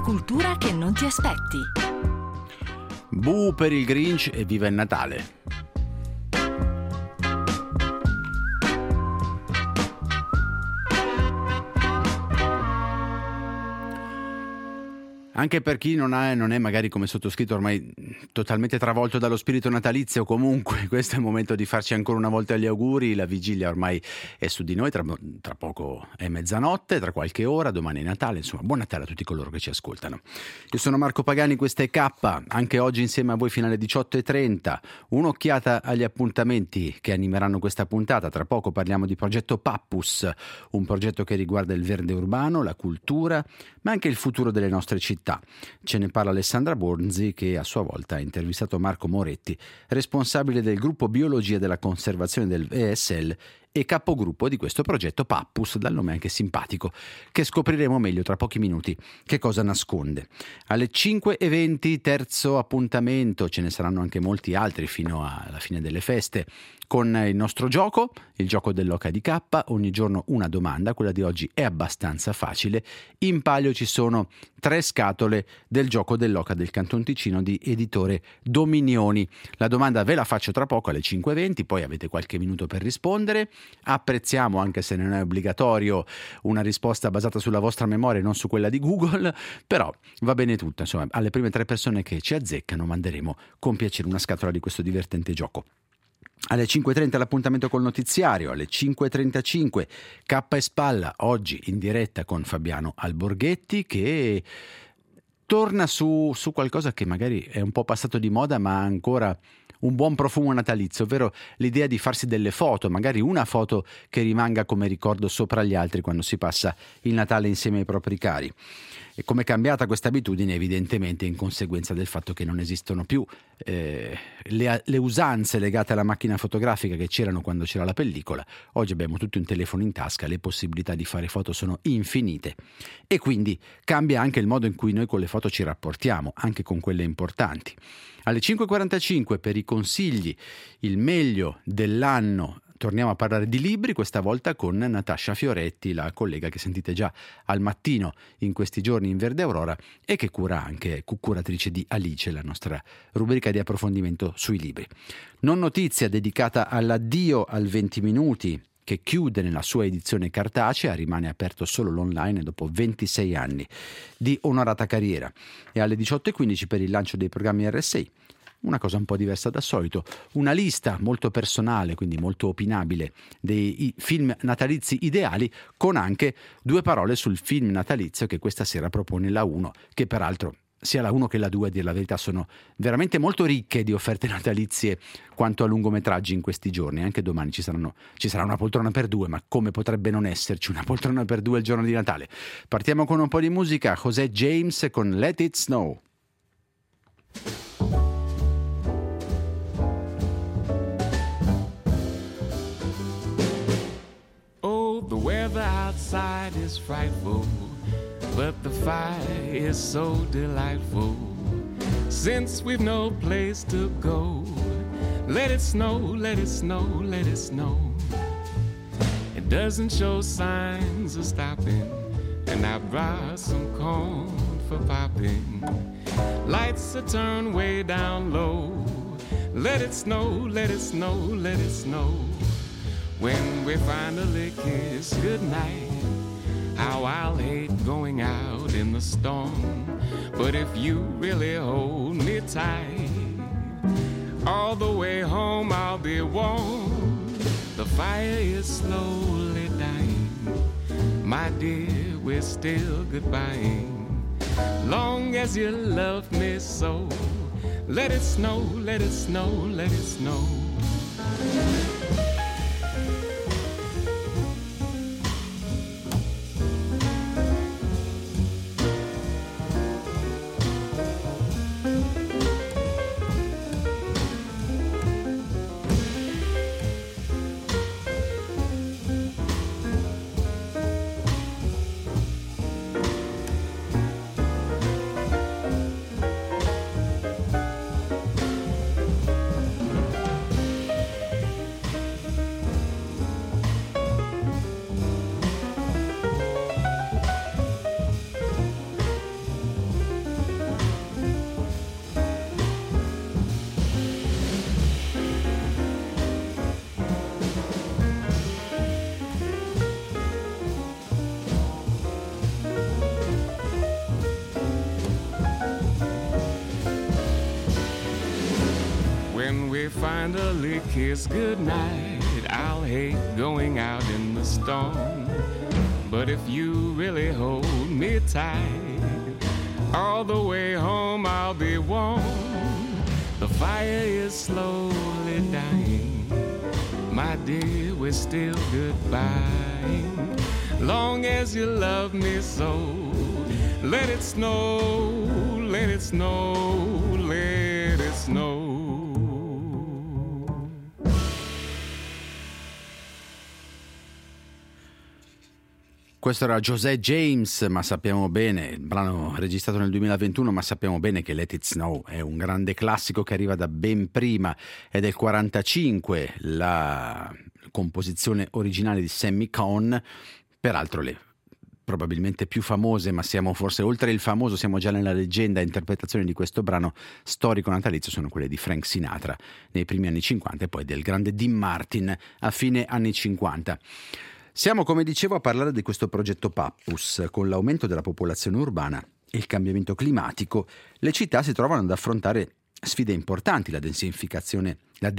cultura che non ti aspetti. Bu per il Grinch e viva il Natale. Anche per chi non è magari come sottoscritto ormai totalmente travolto dallo spirito natalizio, comunque questo è il momento di farci ancora una volta gli auguri. La vigilia ormai è su di noi, tra poco è mezzanotte, tra qualche ora, domani è Natale, insomma buon Natale a tutti coloro che ci ascoltano. Io sono Marco Pagani, questa è K, anche oggi insieme a voi fino alle 18:30. Un'occhiata agli appuntamenti che animeranno questa puntata. Tra poco parliamo di progetto Pappus, un progetto che riguarda il verde urbano, la cultura, ma anche il futuro delle nostre città. Ce ne parla Alessandra Bornzi, che a sua volta ha intervistato Marco Moretti, responsabile del gruppo Biologia della Conservazione del VSL e capogruppo di questo progetto Pappus, dal nome anche simpatico, che scopriremo meglio tra pochi minuti che cosa nasconde. Alle 5:20 terzo appuntamento, ce ne saranno anche molti altri fino alla fine delle feste, con il nostro gioco, il gioco dell'Oca di K, ogni giorno una domanda, quella di oggi è abbastanza facile. In palio ci sono 3 scatole del gioco dell'Oca del Canton Ticino di editore Dominioni. La domanda ve la faccio tra poco alle 5:20, poi avete qualche minuto per rispondere. Apprezziamo, anche se non è obbligatorio, una risposta basata sulla vostra memoria e non su quella di Google, però va bene tutto, insomma, alle prime 3 persone che ci azzeccano manderemo con piacere una scatola di questo divertente gioco. Alle 5:30 l'appuntamento col notiziario, alle 5:35 K e Spalla, oggi in diretta con Fabiano Alborghetti, che torna su qualcosa che magari è un po' passato di moda ma ha ancora un buon profumo natalizio, ovvero l'idea di farsi delle foto, magari una foto che rimanga come ricordo sopra gli altri quando si passa il Natale insieme ai propri cari. E come è cambiata questa abitudine? Evidentemente in conseguenza del fatto che non esistono più le usanze legate alla macchina fotografica che c'erano quando c'era la pellicola. Oggi abbiamo tutti un telefono in tasca, le possibilità di fare foto sono infinite e quindi cambia anche il modo in cui noi con le foto ci rapportiamo, anche con quelle importanti. Alle 5:45 per i consigli, il meglio dell'anno, torniamo a parlare di libri, questa volta con Natascia Fioretti, la collega che sentite già al mattino in questi giorni in Verde Aurora e che cura anche, curatrice di Alice, la nostra rubrica di approfondimento sui libri. Non notizia dedicata all'addio al 20 minuti, che chiude nella sua edizione cartacea, rimane aperto solo l'online dopo 26 anni di onorata carriera. E alle 18:15 per il lancio dei programmi RSI, una cosa un po' diversa dal solito, una lista molto personale, quindi molto opinabile, dei film natalizi ideali, con anche 2 parole sul film natalizio che questa sera propone la 1, che peraltro sia la 1 che la 2, a dire la verità, sono veramente molto ricche di offerte natalizie quanto a lungometraggi in questi giorni. Anche domani ci sarà una poltrona per 2, ma come potrebbe non esserci una poltrona per 2 il giorno di Natale? Partiamo con un po' di musica. José James con Let It Snow. Oh, the weather outside is frightful, but the fire is so delightful. Since we've no place to go, let it snow, let it snow, let it snow. It doesn't show signs of stopping, and I brought some corn for popping. Lights are turned way down low. Let it snow, let it snow, let it snow. When we finally kiss goodnight, how I'll hate going out in the storm. But if you really hold me tight, all the way home I'll be warm. The fire is slowly dying. My dear, we're still goodbying. Long as you love me so, let it snow, let it snow, let it snow. finally kiss goodnight, I'll hate going out in the storm. But if you really hold me tight, all the way home I'll be warm. The fire is slowly dying, my dear, we're still goodbye. Long as you love me so, let it snow, let it snow, let it snow. Questo era José James, ma sappiamo bene, il brano registrato nel 2021, ma sappiamo bene che Let It Snow è un grande classico che arriva da ben prima, è del 45, la composizione originale di Sammy Cahn, peraltro le probabilmente più famose, ma siamo forse oltre il famoso, siamo già nella leggenda, interpretazione di questo brano storico natalizio sono quelle di Frank Sinatra nei primi anni 50 e poi del grande Dean Martin a fine anni 50. Siamo, come dicevo, a parlare di questo progetto Pappus. Con l'aumento della popolazione urbana e il cambiamento climatico, le città si trovano ad affrontare sfide importanti, la densificazione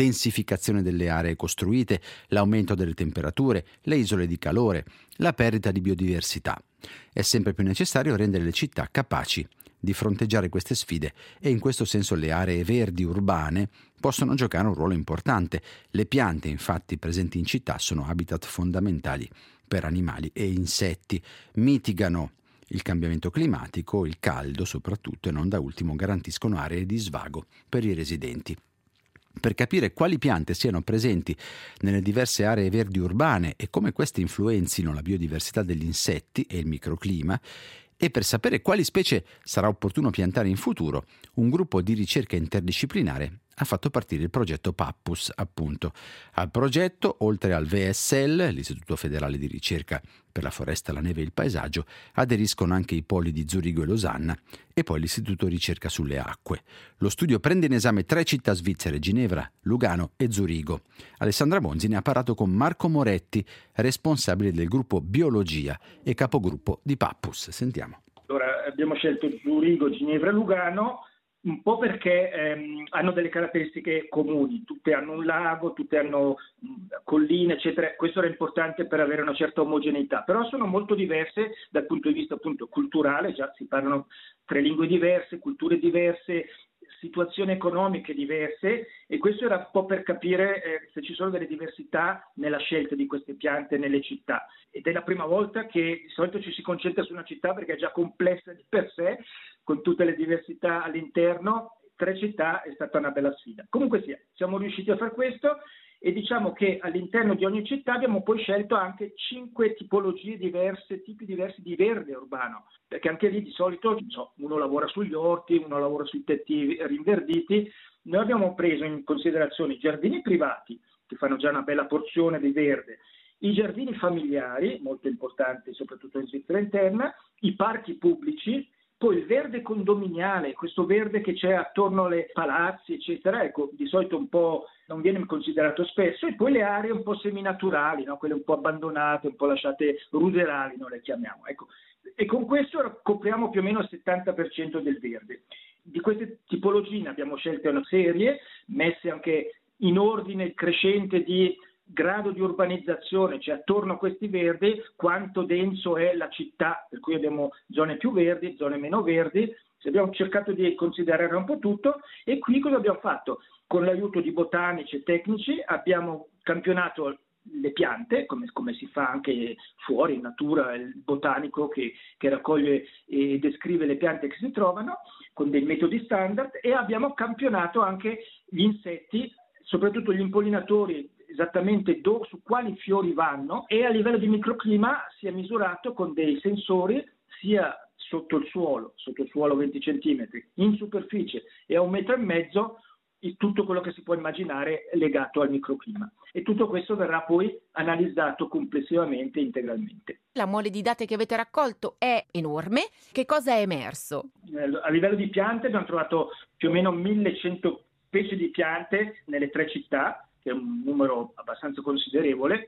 delle aree costruite, l'aumento delle temperature, le isole di calore, la perdita di biodiversità. È sempre più necessario rendere le città capaci di fronteggiare queste sfide e in questo senso le aree verdi urbane possono giocare un ruolo importante. Le piante, infatti, presenti in città sono habitat fondamentali per animali e insetti, mitigano il cambiamento climatico, il caldo soprattutto, e non da ultimo garantiscono aree di svago per i residenti. Per capire quali piante siano presenti nelle diverse aree verdi urbane e come queste influenzino la biodiversità degli insetti e il microclima, e per sapere quali specie sarà opportuno piantare in futuro, un gruppo di ricerca interdisciplinare ha fatto partire il progetto Pappus, appunto. Al progetto, oltre al VSL, l'Istituto Federale di Ricerca per la Foresta, la Neve e il Paesaggio, aderiscono anche i poli di Zurigo e Losanna e poi l'Istituto Ricerca sulle Acque. Lo studio prende in esame 3 città svizzere, Ginevra, Lugano e Zurigo. Alessandra Bonzi ne ha parlato con Marco Moretti, responsabile del gruppo Biologia e capogruppo di Pappus. Sentiamo. Allora, abbiamo scelto Zurigo, Ginevra e Lugano un po' perché hanno delle caratteristiche comuni, tutte hanno un lago, tutte hanno colline, eccetera. Questo era importante per avere una certa omogeneità, però sono molto diverse dal punto di vista appunto culturale, già si parlano 3 lingue diverse, culture diverse, situazioni economiche diverse, e questo era un po' per capire se ci sono delle diversità nella scelta di queste piante nelle città. Ed è la prima volta che di solito ci si concentra su una città perché è già complessa di per sé, con tutte le diversità all'interno. 3 città è stata una bella sfida. Comunque sia, siamo riusciti a fare questo, e diciamo che all'interno di ogni città abbiamo poi scelto anche 5 tipologie diverse, tipi diversi di verde urbano, perché anche lì di solito uno lavora sugli orti, uno lavora sui tetti rinverditi. Noi abbiamo preso in considerazione i giardini privati, che fanno già una bella porzione di verde, i giardini familiari, molto importanti soprattutto in Svizzera interna, i parchi pubblici, poi il verde condominiale, questo verde che c'è attorno alle palazzi, eccetera, ecco, di solito un po' non viene considerato spesso, e poi le aree un po' seminaturali, no? Quelle un po' abbandonate, un po' lasciate ruderali, noi le chiamiamo. Ecco. E con questo copriamo più o meno il 70% del verde. Di queste tipologie ne abbiamo scelte una serie, messe anche in ordine crescente di grado di urbanizzazione, cioè attorno a questi verdi quanto denso è la città, per cui abbiamo zone più verdi, zone meno verdi. Abbiamo cercato di considerare un po' tutto, e qui cosa abbiamo fatto? Con l'aiuto di botanici e tecnici abbiamo campionato le piante, come si fa anche fuori in natura, il botanico che raccoglie e descrive le piante che si trovano con dei metodi standard, e abbiamo campionato anche gli insetti, soprattutto gli impollinatori, esattamente su quali fiori vanno, e a livello di microclima si è misurato con dei sensori sia sotto il suolo 20 centimetri, in superficie e a 1,5 metri, tutto quello che si può immaginare legato al microclima. E tutto questo verrà poi analizzato complessivamente e integralmente. La mole di dati che avete raccolto è enorme. Che cosa è emerso? A livello di piante abbiamo trovato più o meno 1100 specie di piante nelle 3 città, che è un numero abbastanza considerevole,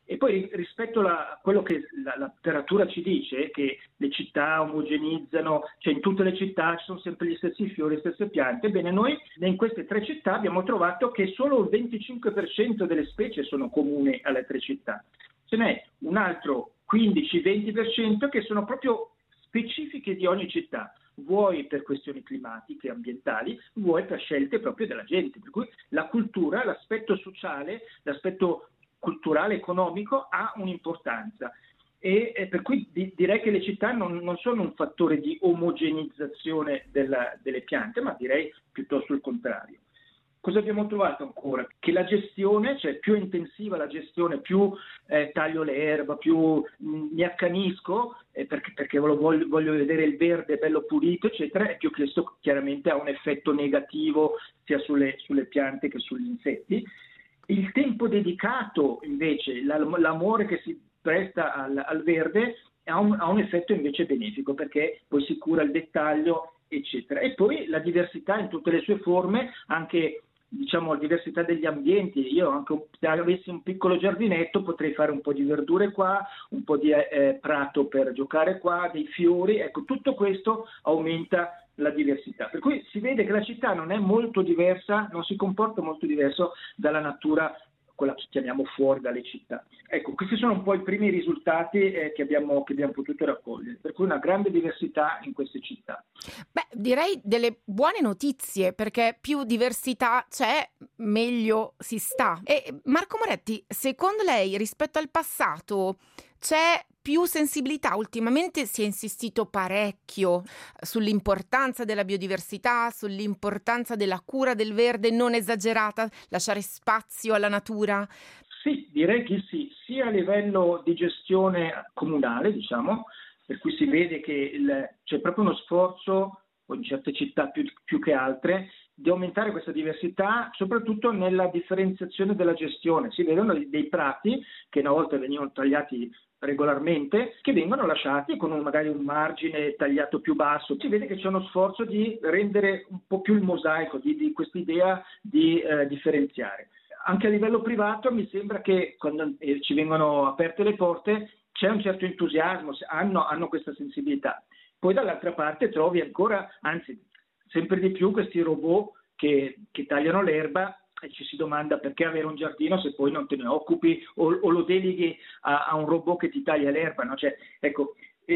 E poi rispetto a quello che la letteratura ci dice, che le città omogenizzano, cioè in tutte le città ci sono sempre gli stessi fiori, le stesse piante, ebbene noi in queste 3 città abbiamo trovato che solo il 25% delle specie sono comuni alle 3 città. Ce n'è un altro 15-20% che sono proprio specifiche di ogni città, vuoi per questioni climatiche e ambientali, vuoi per scelte proprio della gente. Per cui la cultura, l'aspetto sociale, l'aspetto culturale, economico ha un'importanza. E per cui direi che le città non sono un fattore di omogenizzazione delle piante, ma direi piuttosto il contrario. Cosa abbiamo trovato ancora? Che la gestione, cioè più intensiva la gestione, più taglio l'erba, più mi accanisco perché voglio vedere il verde bello pulito, eccetera, e più questo chiaramente ha un effetto negativo sia sulle piante che sugli insetti. Il tempo dedicato invece, l'amore che si presta al verde ha un effetto invece benefico, perché poi si cura il dettaglio, eccetera. E poi la diversità in tutte le sue forme, anche la diversità degli ambienti. Io anche se avessi un piccolo giardinetto potrei fare un po' di verdure qua, un po' di prato per giocare qua, dei fiori, ecco, tutto questo aumenta la diversità. Per cui si vede che la città non è molto diversa, non si comporta molto diverso dalla natura, quella che chiamiamo fuori dalle città. Ecco, questi sono un po' i primi risultati che abbiamo potuto raccogliere, per cui una grande diversità in queste città. Beh, direi delle buone notizie, perché più diversità c'è, meglio si sta. E Marco Moretti, secondo lei rispetto al passato c'è più sensibilità? Ultimamente si è insistito parecchio sull'importanza della biodiversità, sull'importanza della cura del verde non esagerata, lasciare spazio alla natura. Sì, direi che sì, sia a livello di gestione comunale, diciamo, per cui si vede che c'è proprio uno sforzo, in certe città più che altre, di aumentare questa diversità, soprattutto nella differenziazione della gestione. Si vedono dei prati che una volta venivano tagliati regolarmente, che vengono lasciati con magari un margine tagliato più basso. Si vede che c'è uno sforzo di rendere un po' più il mosaico di quest'idea di differenziare. Anche a livello privato mi sembra che quando ci vengono aperte le porte c'è un certo entusiasmo, hanno questa sensibilità. Poi dall'altra parte trovi ancora, anzi sempre di più, questi robot che tagliano l'erba, e ci si domanda perché avere un giardino se poi non te ne occupi o lo deleghi a un robot che ti taglia l'erba, no? Cioè, ecco,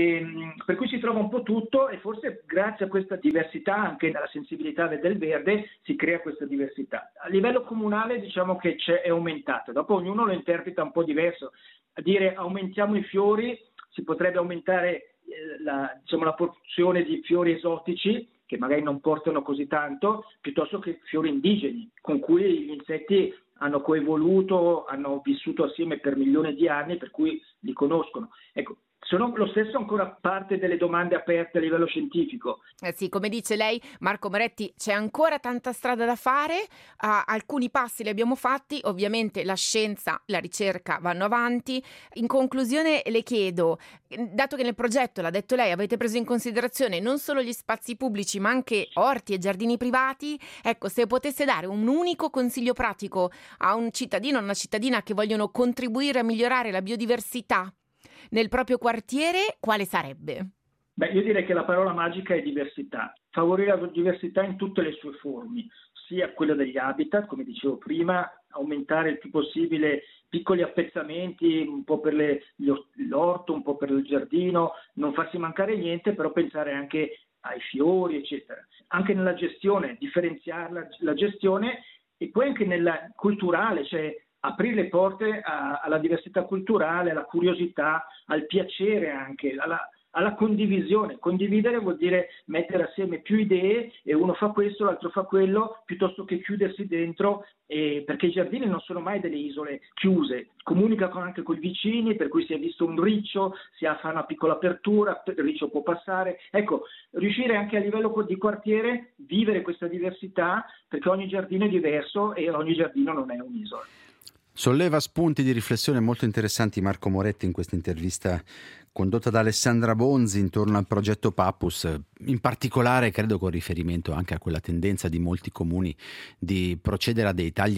per cui si trova un po' tutto, e forse grazie a questa diversità, anche nella sensibilità del verde, si crea questa diversità. A livello comunale diciamo che è aumentato, dopo ognuno lo interpreta un po' diverso. A dire aumentiamo i fiori, si potrebbe aumentare la porzione di fiori esotici, che magari non portano così tanto, piuttosto che fiori indigeni, con cui gli insetti hanno coevoluto, hanno vissuto assieme per milioni di anni, per cui li conoscono. Ecco, sono lo stesso ancora parte delle domande aperte a livello scientifico. Sì, come dice lei, Marco Moretti, c'è ancora tanta strada da fare, alcuni passi li abbiamo fatti, ovviamente la scienza, la ricerca vanno avanti. In conclusione le chiedo, dato che nel progetto, l'ha detto lei, avete preso in considerazione non solo gli spazi pubblici ma anche orti e giardini privati, ecco, se potesse dare un unico consiglio pratico a un cittadino o una cittadina che vogliono contribuire a migliorare la biodiversità nel proprio quartiere, quale sarebbe? Beh, io direi che la parola magica è diversità. Favorire la diversità in tutte le sue forme, sia quella degli habitat, come dicevo prima, aumentare il più possibile piccoli appezzamenti, un po' per l'orto, un po' per il giardino, non farsi mancare niente, però pensare anche ai fiori, eccetera. Anche nella gestione, differenziare la gestione, e poi anche nella culturale, cioè aprire le porte alla diversità culturale, alla curiosità, al piacere anche, alla condivisione. Condividere vuol dire mettere assieme più idee, e uno fa questo, l'altro fa quello, piuttosto che chiudersi dentro, perché i giardini non sono mai delle isole chiuse, comunicano anche con i vicini, per cui si è visto un riccio, fa una piccola apertura, il riccio può passare. Ecco, riuscire anche a livello di quartiere, vivere questa diversità, perché ogni giardino è diverso e ogni giardino non è un'isola. Solleva spunti di riflessione molto interessanti Marco Moretti in questa intervista condotta da Alessandra Bonzi intorno al progetto Papus, in particolare credo con riferimento anche a quella tendenza di molti comuni di procedere a dei tagli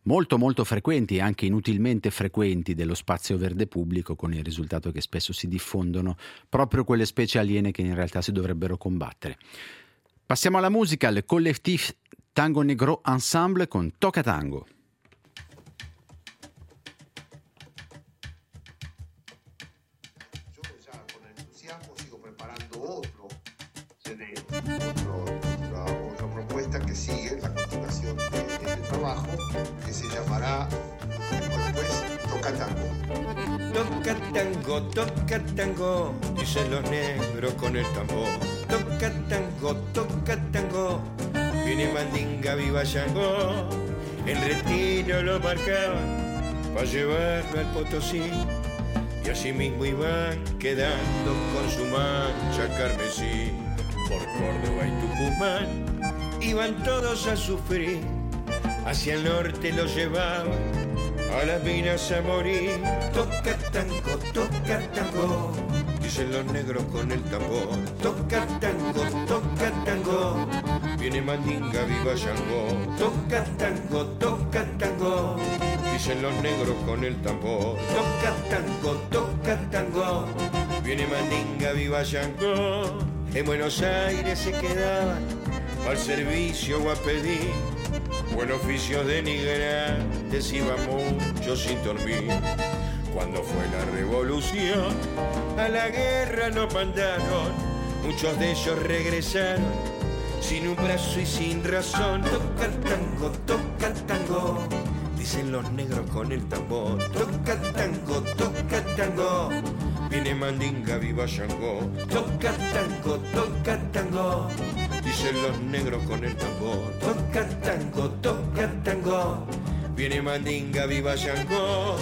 molto molto frequenti e anche inutilmente frequenti dello spazio verde pubblico, con il risultato che spesso si diffondono proprio quelle specie aliene che in realtà si dovrebbero combattere. Passiamo alla musica, il Collectif Tango Negro Ensemble con Toca Tango. Otra propuesta que sigue, la continuación de este trabajo, que se llamará después Toca Tango. Toca tango, dicen los negros con el tambor. Toca tango, viene Mandinga, viva Yango. En retiro lo marcaban para llevarlo al Potosí. Y así mismo iban quedando con su mancha carmesí. Por Córdoba y Tucumán iban todos a sufrir. Hacia el norte los llevaban a las minas a morir. Toca tango, dicen los negros con el tambor. Toca tango, viene Mandinga, viva Yango. Toca tango, dicen los negros con el tambor. Toca tango, viene Mandinga, viva Yango. En Buenos Aires se quedaban al servicio o a pedir. Buen oficio de denigrantes iban muchos sin dormir. Cuando fue la revolución, a la guerra nos mandaron. Muchos de ellos regresaron sin un brazo y sin razón. Toca tango, dicen los negros con el tambor. Toca tango, viene Mandinga, viva Yango. Toca tango, dicen los negros con el tambor. Toca tango, viene Mandinga, viva Yango.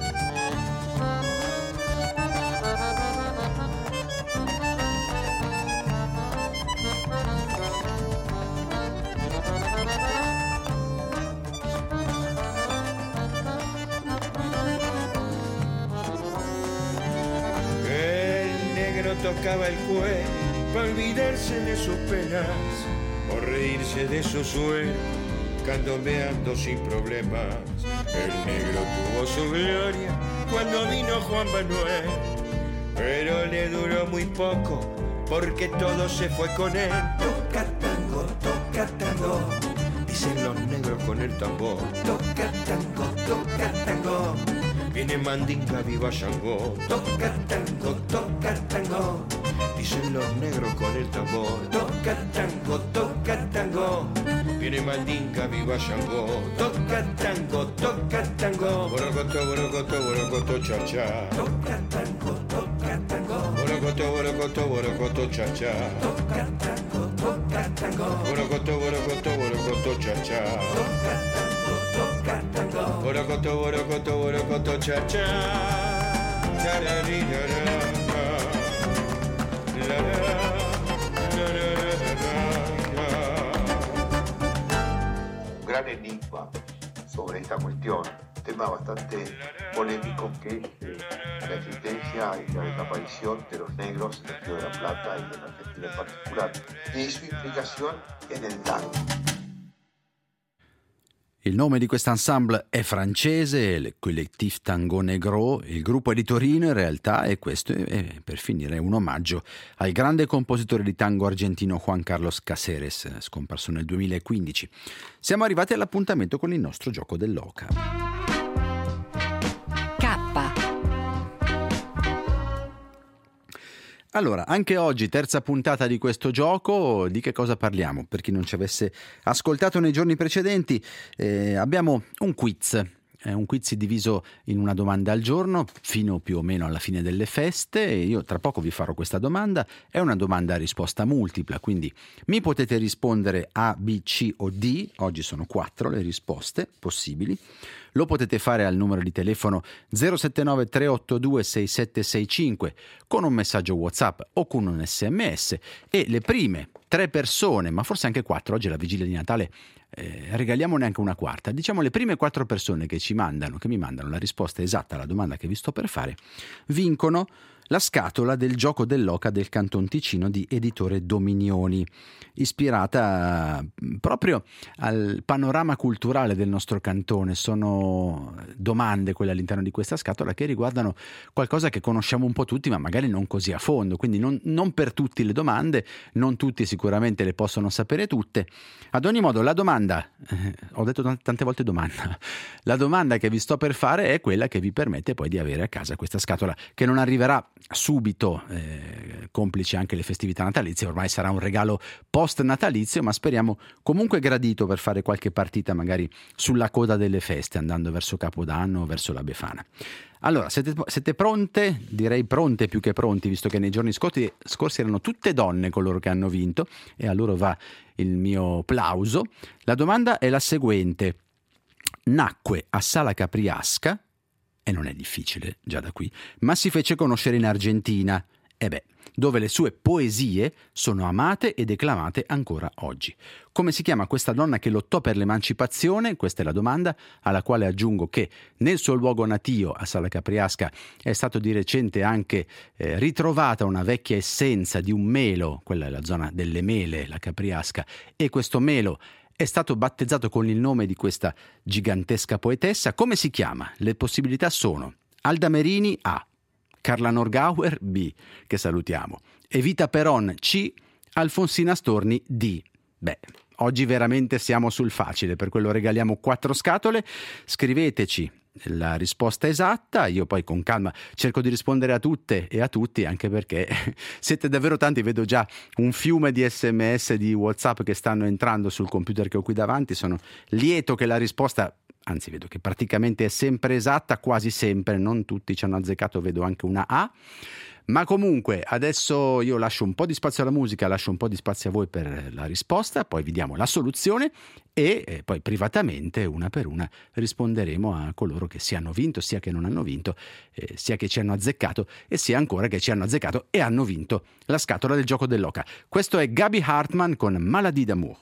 Tocaba el cuero para olvidarse de sus penas o reírse de su sueño, candombeando sin problemas. El negro tuvo su gloria cuando vino Juan Manuel, pero le duró muy poco porque todo se fue con él. Toca tango, dicen los negros con el tambor. Toca tango, viene Mandinga, viva Yango. Toca tango, dicen los negros con el tambor. Toca tango, viene Mandinga, viva Yango. Toca tango, borocoto, cha-cha. Toca tango, borocoto, cha-cha. Toca tango, borocoto, cha-cha. Toca tango, borocoto, cha-cha. Un gran enigma sobre esta cuestión, tema bastante polémico que la existencia y la desaparición de los negros en el Río de la Plata y en Argentina en particular, y su implicación en el tango. Il nome di questo ensemble è francese, il Collectif Tango Negro, il gruppo è di Torino in realtà, e questo è per finire un omaggio al grande compositore di tango argentino Juan Carlos Cáceres, scomparso nel 2015. Siamo arrivati all'appuntamento con il nostro gioco dell'oca. Allora, anche oggi, terza puntata di questo gioco. Di che cosa parliamo? Per chi non ci avesse ascoltato nei giorni precedenti, abbiamo un quiz. È un quiz diviso in una domanda al giorno, fino più o meno alla fine delle feste. E io tra poco vi farò questa domanda. È una domanda a risposta multipla, quindi mi potete rispondere A, B, C o D. Oggi sono 4 le risposte possibili. Lo potete fare al numero di telefono 079 382 6765 con un messaggio WhatsApp o con un SMS, e le prime 3 persone, ma forse anche 4, oggi è la vigilia di Natale, regaliamone anche una quarta. Diciamo le prime 4 persone che mi mandano la risposta esatta alla domanda che vi sto per fare, vincono la scatola del gioco dell'oca del Canton Ticino di editore Dominioni, ispirata proprio al panorama culturale del nostro cantone. Sono domande quelle all'interno di questa scatola che riguardano qualcosa che conosciamo un po' tutti, ma magari non così a fondo, quindi non per tutti le domande, non tutti sicuramente le possono sapere tutte. Ad ogni modo, la domanda, ho detto tante volte domanda, la domanda che vi sto per fare è quella che vi permette poi di avere a casa questa scatola, che non arriverà subito, complice anche le festività natalizie. Ormai sarà un regalo post natalizio, ma speriamo comunque gradito per fare qualche partita magari sulla coda delle feste, andando verso Capodanno o verso la Befana. Allora, siete pronte? Direi pronte più che pronti, visto che nei giorni scorsi erano tutte donne coloro che hanno vinto, e a loro va il mio plauso. La domanda è la seguente: nacque a Sala Capriasca, e non è difficile già da qui, ma si fece conoscere in Argentina, dove le sue poesie sono amate e declamate ancora oggi. Come si chiama questa donna che lottò per l'emancipazione? Questa è la domanda, alla quale aggiungo che nel suo luogo natio, a Sala Capriasca, è stato di recente anche ritrovata una vecchia essenza di un melo, quella è la zona delle mele, la Capriasca, e questo melo è stato battezzato con il nome di questa gigantesca poetessa. Come si chiama? Le possibilità sono Alda Merini A, Carla Norgauer B, che salutiamo, Evita Peron C, Alfonsina Storni D. Oggi veramente siamo sul facile, per quello regaliamo 4 scatole. Scriveteci la risposta esatta, io poi con calma cerco di rispondere a tutte e a tutti, anche perché siete davvero tanti, vedo già un fiume di SMS, di WhatsApp che stanno entrando sul computer che ho qui davanti. Sono lieto che la risposta, anzi vedo che praticamente è sempre esatta, quasi sempre, non tutti ci hanno azzeccato, vedo anche una A. Ma comunque adesso io lascio un po' di spazio alla musica, lascio un po' di spazio a voi per la risposta, poi vi diamo la soluzione e poi privatamente, una per una, risponderemo a coloro che sia hanno vinto, sia che non hanno vinto, sia che ci hanno azzeccato e sia ancora che ci hanno azzeccato e hanno vinto la scatola del gioco dell'oca. Questo è Gaby Hartman con Maladie d'amour.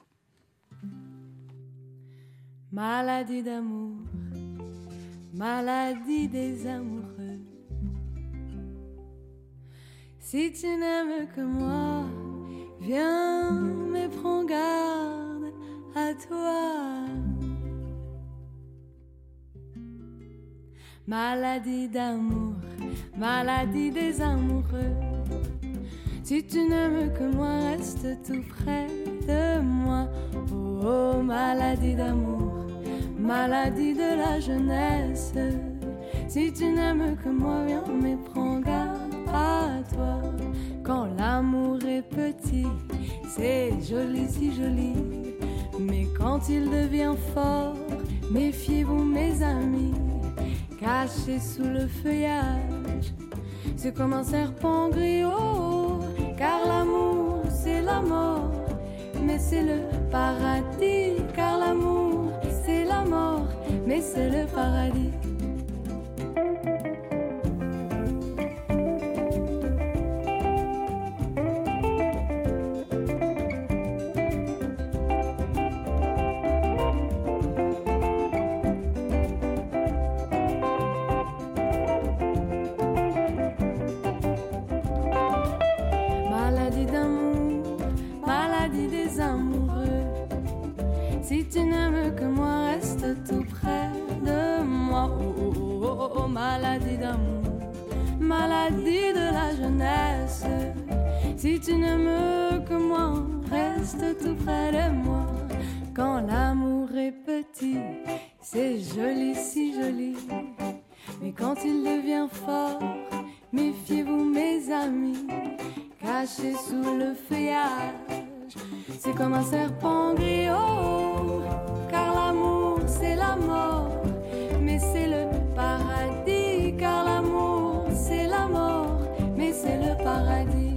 Maladie d'amour, maladie des amoureux. Si tu n'aimes que moi, viens, mais prends garde à toi. Maladie d'amour, maladie des amoureux. Si tu n'aimes que moi, reste tout près de moi. Oh, oh, maladie d'amour, maladie de la jeunesse. Si tu n'aimes que moi, viens, mais prends garde à toi. Quand l'amour est petit, c'est joli, si joli. Mais quand il devient fort, méfiez-vous mes amis. Caché sous le feuillage, c'est comme un serpent gris, oh, car l'amour c'est la mort, mais c'est le paradis. Car l'amour c'est la mort, mais c'est le paradis. Si tu n'aimes que moi, reste tout près de moi. Oh, oh, oh, oh, oh, maladie d'amour, maladie de la jeunesse. Si tu n'aimes que moi, reste tout près de moi. Quand l'amour est petit, c'est joli, si joli. Mais quand il devient fort, méfiez-vous mes amis. Caché sous le feuillage, c'est comme un serpent gris, oh, car l'amour c'est la mort, mais c'est le paradis. Car l'amour c'est la mort, mais c'est le paradis.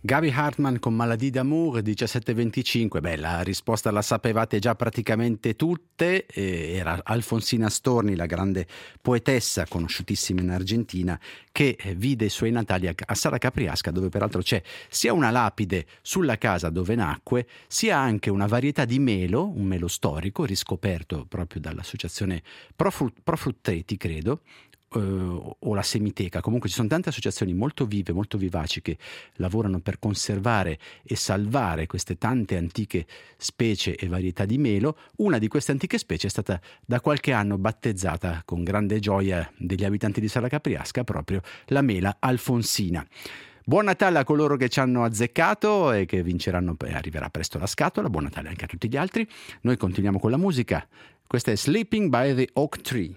Gaby Hartman con Maladie d'amour, 17:25. Beh, la risposta la sapevate già praticamente tutte. Era Alfonsina Storni, la grande poetessa conosciutissima in Argentina, che vide i suoi natali a Sala Capriasca, dove peraltro c'è sia una lapide sulla casa dove nacque, sia anche una varietà di melo, un melo storico riscoperto proprio dall'associazione Profrutteti, credo, o la Semiteca. Comunque ci sono tante associazioni molto vive, molto vivaci, che lavorano per conservare e salvare queste tante antiche specie e varietà di melo. Una di queste antiche specie è stata da qualche anno battezzata con grande gioia degli abitanti di Sala Capriasca, proprio la mela Alfonsina. Buon Natale a coloro che ci hanno azzeccato e che vinceranno, arriverà presto la scatola. Buon Natale anche a tutti gli altri. Noi continuiamo con la musica. Questa è Sleeping by the Oak Tree.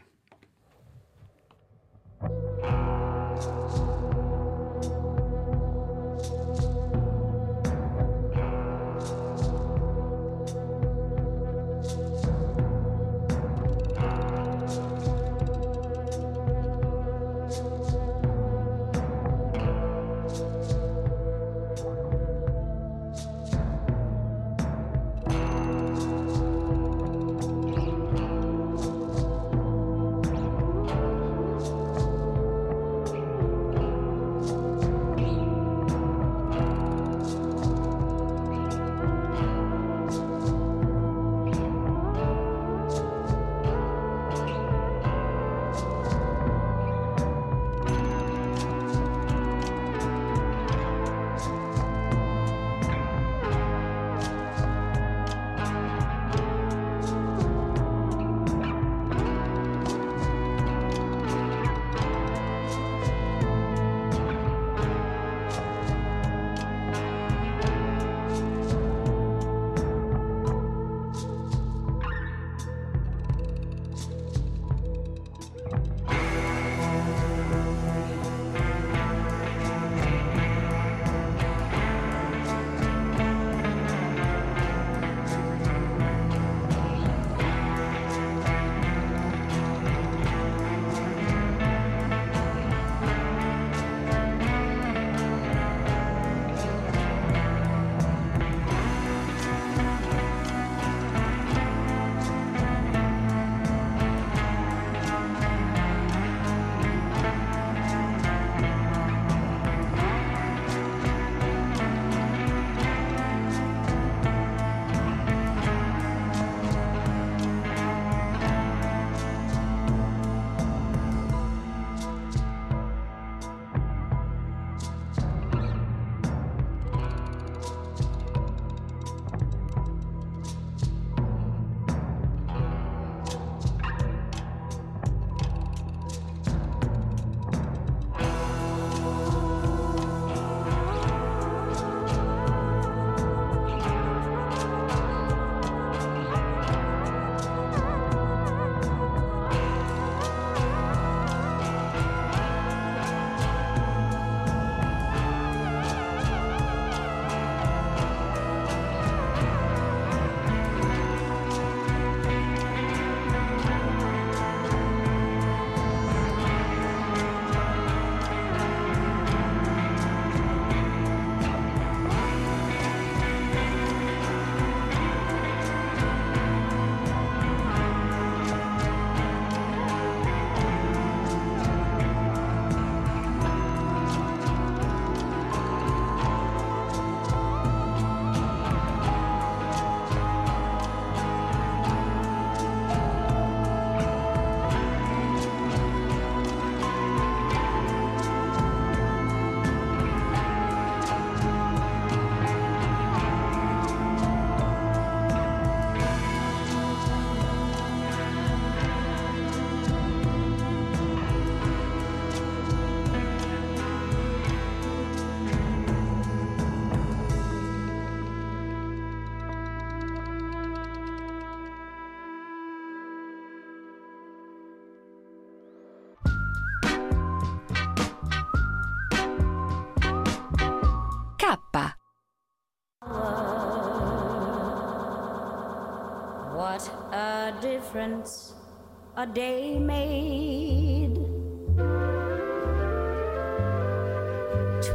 What a difference a day made.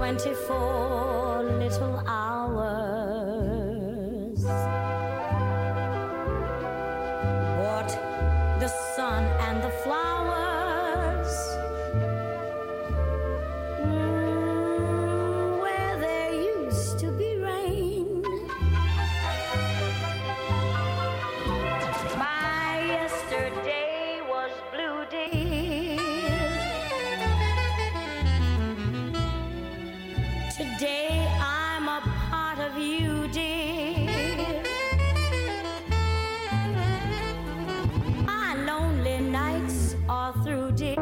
24 little hours. What the sun and the flowers, where there used to be rain. My yesterday was blue, dear. Today I'm a part of you, dear. Our lonely nights are through, dear.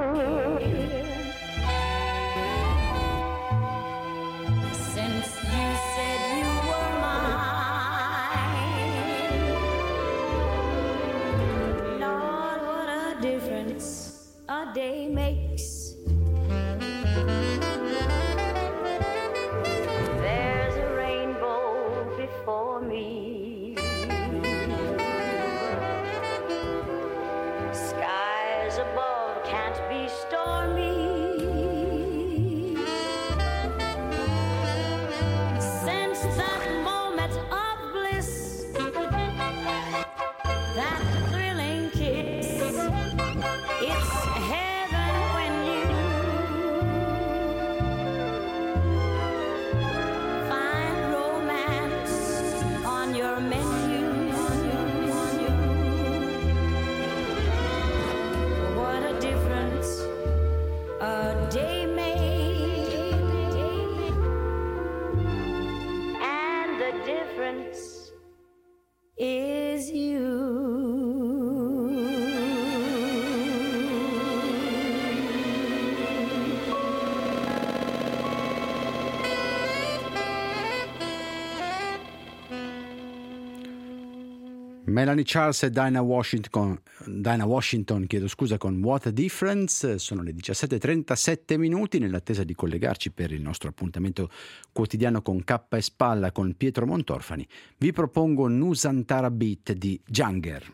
Since you said you were mine, Lord, what a difference a day makes. There's a rainbow before me. Skies above can't be stormy. Since that moment of bliss, that thrilling kiss, it's heaven when you find romance on your menu. What a difference a day made, and the difference is you. Melanie Charles e Dinah Washington, chiedo scusa, con What a Difference. Sono le 17:37 minuti, nell'attesa di collegarci per il nostro appuntamento quotidiano con K e Spalla con Pietro Montorfani. Vi propongo Nusantara Beat di Junger.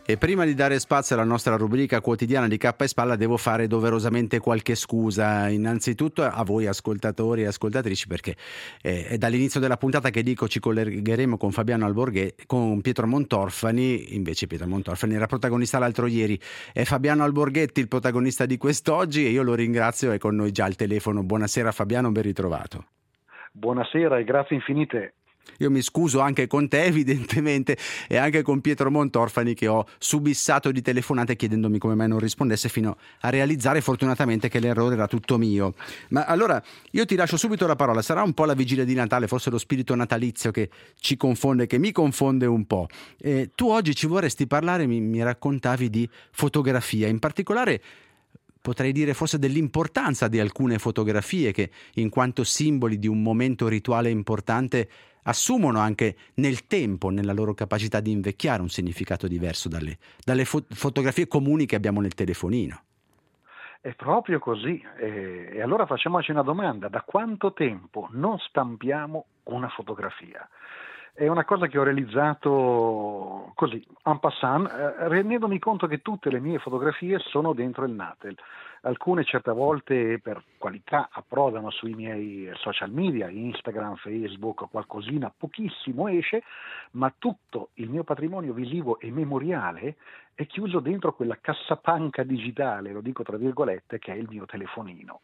E prima di dare spazio alla nostra rubrica quotidiana di Cappa e Spalla devo fare doverosamente qualche scusa, innanzitutto a voi ascoltatori e ascoltatrici, perché è dall'inizio della puntata che dico ci collegheremo con con Pietro Montorfani. Invece Pietro Montorfani era protagonista l'altro ieri, è Fabiano Alborghetti il protagonista di quest'oggi e io lo ringrazio, è con noi già al telefono. Buonasera Fabiano, ben ritrovato. Buonasera e grazie infinite. Io mi scuso anche con te evidentemente e anche con Pietro Montorfani, che ho subissato di telefonate chiedendomi come mai non rispondesse, fino a realizzare fortunatamente che l'errore era tutto mio. Ma allora io ti lascio subito la parola. Sarà un po' la vigilia di Natale, forse lo spirito natalizio che ci confonde, che mi confonde un po'. Tu oggi ci vorresti parlare, mi raccontavi di fotografia, in particolare potrei dire forse dell'importanza di alcune fotografie che, in quanto simboli di un momento rituale importante, assumono anche nel tempo, nella loro capacità di invecchiare, un significato diverso dalle fotografie comuni che abbiamo nel telefonino. È proprio così. E allora facciamoci una domanda: da quanto tempo non stampiamo una fotografia? È una cosa che ho realizzato così, en passant, rendendomi conto che tutte le mie fotografie sono dentro il Natel. Alcune certe volte per qualità approdano sui miei social media, Instagram, Facebook, qualcosina, pochissimo esce, ma tutto il mio patrimonio visivo e memoriale è chiuso dentro quella cassapanca digitale, lo dico tra virgolette, che è il mio telefonino.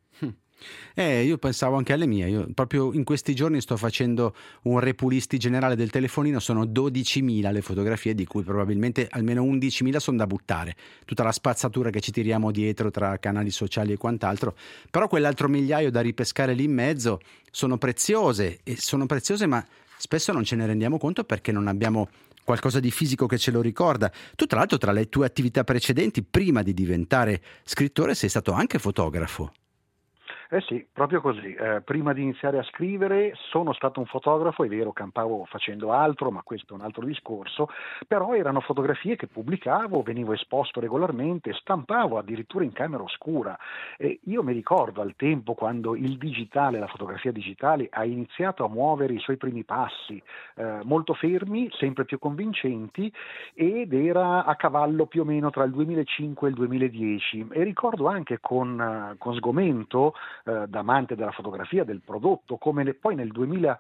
Io pensavo anche alle mie. Io proprio in questi giorni sto facendo un repulisti generale del telefonino. Sono 12.000 le fotografie, di cui probabilmente almeno 11.000 sono da buttare, tutta la spazzatura che ci tiriamo dietro tra canali sociali e quant'altro. Però quell'altro migliaio da ripescare lì in mezzo sono preziose, ma spesso non ce ne rendiamo conto perché non abbiamo qualcosa di fisico che ce lo ricorda. Tu tra l'altro, tra le tue attività precedenti, prima di diventare scrittore, sei stato anche fotografo. Sì, proprio così. Prima di iniziare a scrivere sono stato un fotografo, è vero, campavo facendo altro, ma questo è un altro discorso, però erano fotografie che pubblicavo, venivo esposto regolarmente, stampavo addirittura in camera oscura. E io mi ricordo al tempo quando il digitale, la fotografia digitale, ha iniziato a muovere i suoi primi passi, molto fermi, sempre più convincenti, ed era a cavallo più o meno tra il 2005 e il 2010. E ricordo anche con sgomento, da amante della fotografia, del prodotto, come poi nel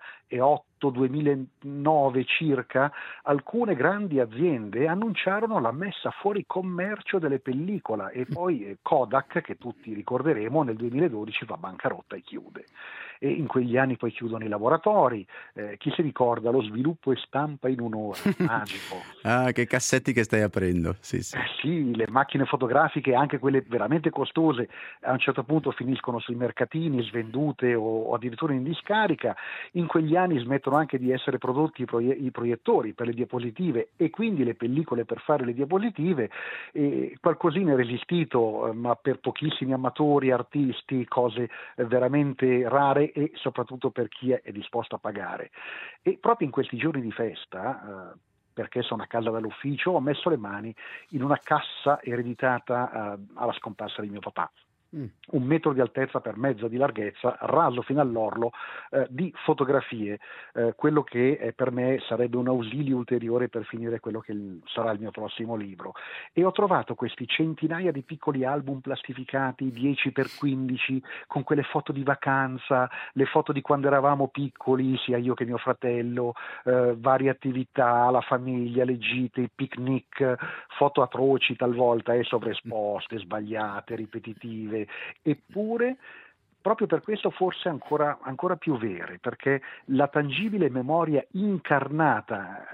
2008-2009 circa alcune grandi aziende annunciarono la messa fuori commercio delle pellicola e poi Kodak, che tutti ricorderemo, nel 2012 va bancarotta e chiude. E in quegli anni poi chiudono i laboratori, chi si ricorda lo sviluppo e stampa in un'ora, magico. Ah, che cassetti che stai aprendo. Sì. Sì, le macchine fotografiche, anche quelle veramente costose, a un certo punto finiscono sui mercatini svendute o addirittura in discarica. In quegli anni smettono anche di essere prodotti i proiettori per le diapositive e quindi le pellicole per fare le diapositive. E qualcosina è resistito, ma per pochissimi amatori, artisti, cose veramente rare e soprattutto per chi è disposto a pagare. E proprio in questi giorni di festa, perché sono a casa dall'ufficio, ho messo le mani in una cassa ereditata alla scomparsa di mio papà. 1 metro di altezza per mezzo di larghezza, raso fino all'orlo, di fotografie, quello che per me sarebbe un ausilio ulteriore per finire quello che sarà il mio prossimo libro. E ho trovato questi centinaia di piccoli album plastificati 10x15 con quelle foto di vacanza, le foto di quando eravamo piccoli, sia io che mio fratello, varie attività, la famiglia, le gite, i picnic, foto atroci talvolta sovraesposte, sbagliate, ripetitive. Eppure proprio per questo forse ancora più vere, perché la tangibile memoria incarnata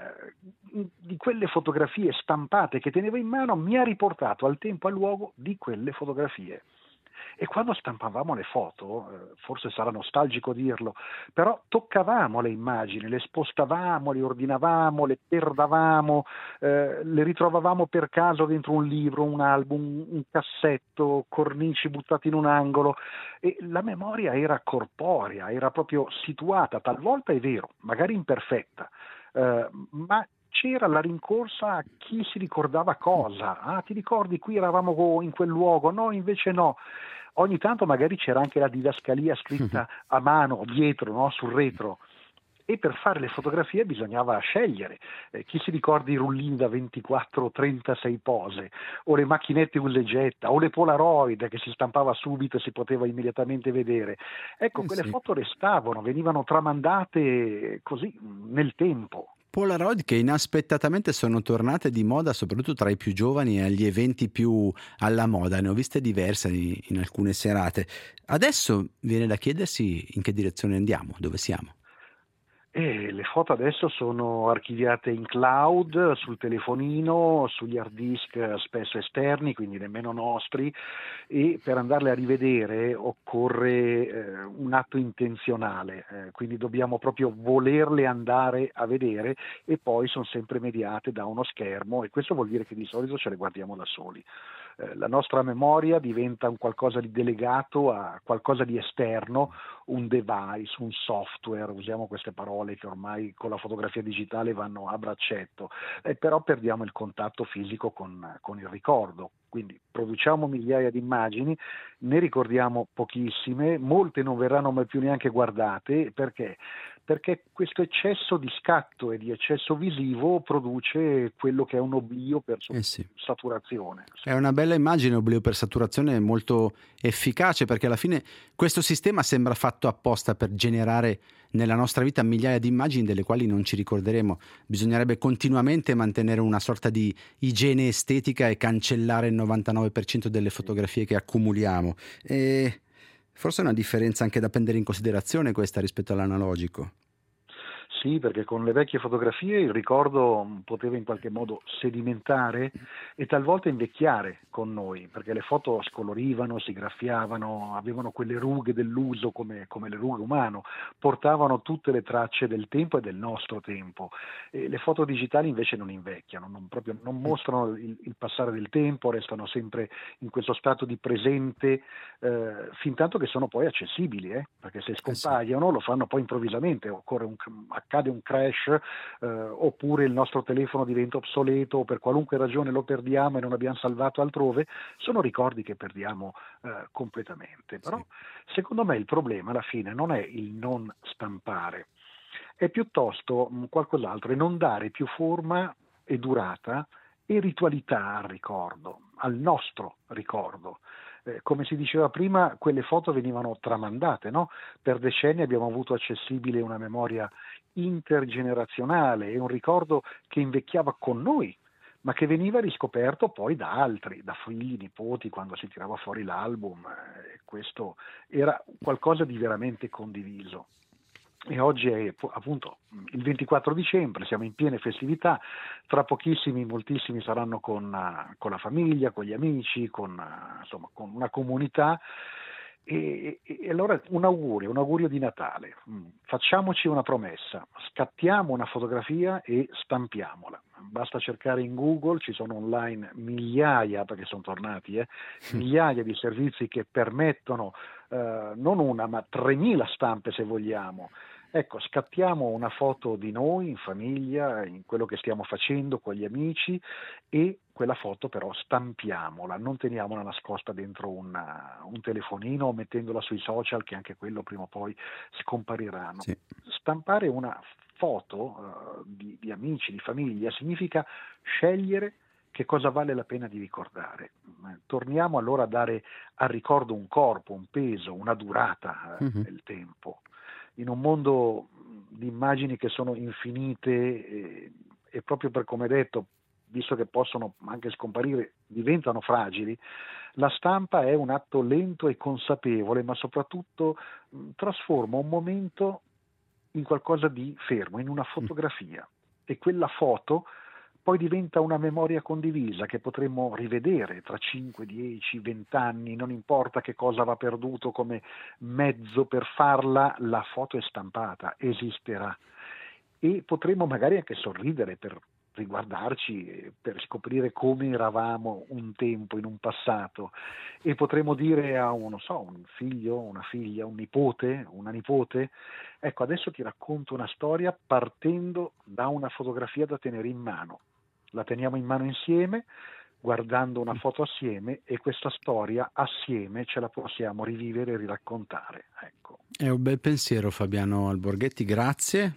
di quelle fotografie stampate che tenevo in mano mi ha riportato al tempo e al luogo di quelle fotografie. E quando stampavamo le foto, forse sarà nostalgico dirlo, però toccavamo le immagini, le spostavamo, le ordinavamo, le perdavamo, le ritrovavamo per caso dentro un libro, un album, un cassetto, cornici buttate in un angolo, e la memoria era corporea, era proprio situata, talvolta è vero, magari imperfetta, ma c'era la rincorsa a chi si ricordava cosa. Ah, ti ricordi, qui eravamo in quel luogo? No, invece no. Ogni tanto magari c'era anche la didascalia scritta a mano, dietro, no? Sul retro. e per fare le fotografie bisognava scegliere. Chi si ricorda i rullini da 24 o 36 pose, o le macchinette usa e getta, o le Polaroid che si stampava subito e si poteva immediatamente vedere. Ecco, quelle foto restavano, venivano tramandate così nel tempo. Polaroid che inaspettatamente sono tornate di moda soprattutto tra i più giovani e agli eventi più alla moda. Ne ho viste diverse in alcune serate. Adesso viene da chiedersi in che direzione andiamo, dove siamo. Le foto adesso sono archiviate in cloud, sul telefonino, sugli hard disk spesso esterni, quindi nemmeno nostri, e per andarle a rivedere occorre un atto intenzionale, quindi dobbiamo proprio volerle andare a vedere, e poi sono sempre mediate da uno schermo, e questo vuol dire che di solito ce le guardiamo da soli. La nostra memoria diventa un qualcosa di delegato a qualcosa di esterno, un device, un software, usiamo queste parole che ormai con la fotografia digitale vanno a braccetto, però perdiamo il contatto fisico con il ricordo. Quindi produciamo migliaia di immagini, ne ricordiamo pochissime, molte non verranno mai più neanche guardate, perché questo eccesso di scatto e di eccesso visivo produce quello che è un oblio per saturazione. È una bella immagine, oblio per saturazione, molto efficace, perché alla fine questo sistema sembra fatto apposta per generare nella nostra vita migliaia di immagini delle quali non ci ricorderemo. Bisognerebbe continuamente mantenere una sorta di igiene estetica e cancellare il 99% delle fotografie che accumuliamo. E forse è una differenza anche da prendere in considerazione questa rispetto all'analogico. Sì, perché con le vecchie fotografie il ricordo poteva in qualche modo sedimentare e talvolta invecchiare con noi, perché le foto scolorivano, si graffiavano, avevano quelle rughe dell'uso come le rughe umane, portavano tutte le tracce del tempo e del nostro tempo. E le foto digitali invece non invecchiano, non mostrano il passare del tempo, restano sempre in questo stato di presente, fin tanto che sono poi accessibili, perché se scompaiono lo fanno poi improvvisamente, accade un crash, oppure il nostro telefono diventa obsoleto, o per qualunque ragione lo perdiamo e non abbiamo salvato altrove. Sono ricordi che perdiamo completamente. Però secondo me il problema alla fine non è il non stampare, è piuttosto qualcos'altro, è non dare più forma e durata e ritualità al ricordo, al nostro ricordo. Come si diceva prima, quelle foto venivano tramandate, no? Per decenni abbiamo avuto accessibile una memoria intergenerazionale e un ricordo che invecchiava con noi, ma che veniva riscoperto poi da altri, da figli, nipoti, quando si tirava fuori l'album. Questo era qualcosa di veramente condiviso. E oggi è appunto il 24 dicembre, siamo in piene festività, tra pochissimi moltissimi saranno con la famiglia, con gli amici, con una comunità, e allora un augurio di Natale: facciamoci una promessa, scattiamo una fotografia e stampiamola. Basta cercare in Google, ci sono online migliaia, perché sono tornati, migliaia di servizi che permettono non una ma 3.000 stampe se vogliamo. Ecco, scattiamo una foto di noi in famiglia, in quello che stiamo facendo con gli amici, e quella foto però stampiamola, non teniamola nascosta dentro un telefonino o mettendola sui social, che anche quello prima o poi scompariranno. Sì. Stampare una foto di amici, di famiglia, significa scegliere che cosa vale la pena di ricordare. Torniamo allora a dare al ricordo un corpo, un peso, una durata nel tempo. In un mondo di immagini che sono infinite e proprio per come detto, visto che possono anche scomparire, diventano fragili, la stampa è un atto lento e consapevole, ma soprattutto trasforma un momento in qualcosa di fermo, in una fotografia, e quella foto poi diventa una memoria condivisa che potremmo rivedere tra 5, 10, 20 anni, non importa che cosa va perduto come mezzo per farla, la foto è stampata, esisterà, e potremmo magari anche sorridere per riguardarci, per scoprire come eravamo un tempo, in un passato, e potremmo dire a un figlio, una figlia, un nipote, una nipote: ecco, adesso ti racconto una storia partendo da una fotografia da tenere in mano. La teniamo in mano insieme, guardando una foto assieme, e questa storia assieme ce la possiamo rivivere e riraccontare. Ecco. È un bel pensiero, Fabiano Alborghetti, grazie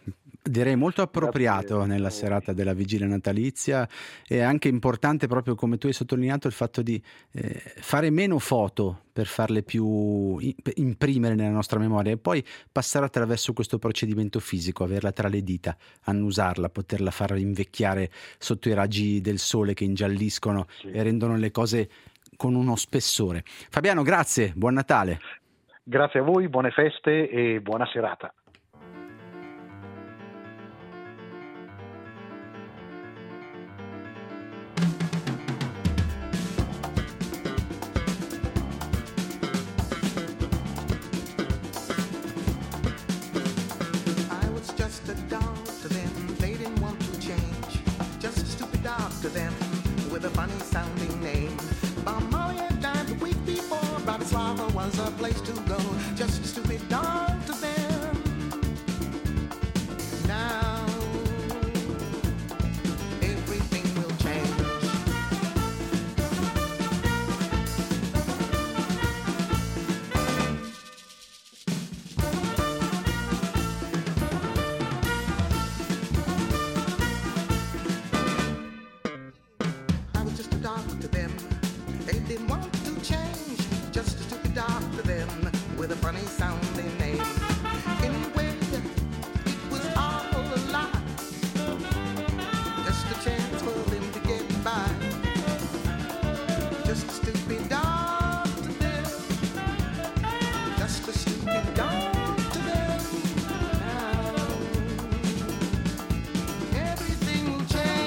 Direi molto appropriato Grazie. nella serata della vigilia natalizia. È anche importante, proprio come tu hai sottolineato, il fatto di fare meno foto per farle più imprimere nella nostra memoria e poi passare attraverso questo procedimento fisico, averla tra le dita, annusarla, poterla far invecchiare sotto i raggi del sole che ingialliscono e rendono le cose con uno spessore. Fabiano, grazie, buon Natale. Grazie a voi, buone feste e buona serata. To them with a funny sounding name. Bamalia died the week before. Bratislava was a place to go. Just a stupid dog to them. Now everything will change. To them, they didn't want to change. Just a stupid dog to them with a funny sounding name. Anyway, it was all a lie. Just a chance for them to get by. Just a stupid dog to them. Just a stupid dog to them. Now everything will change.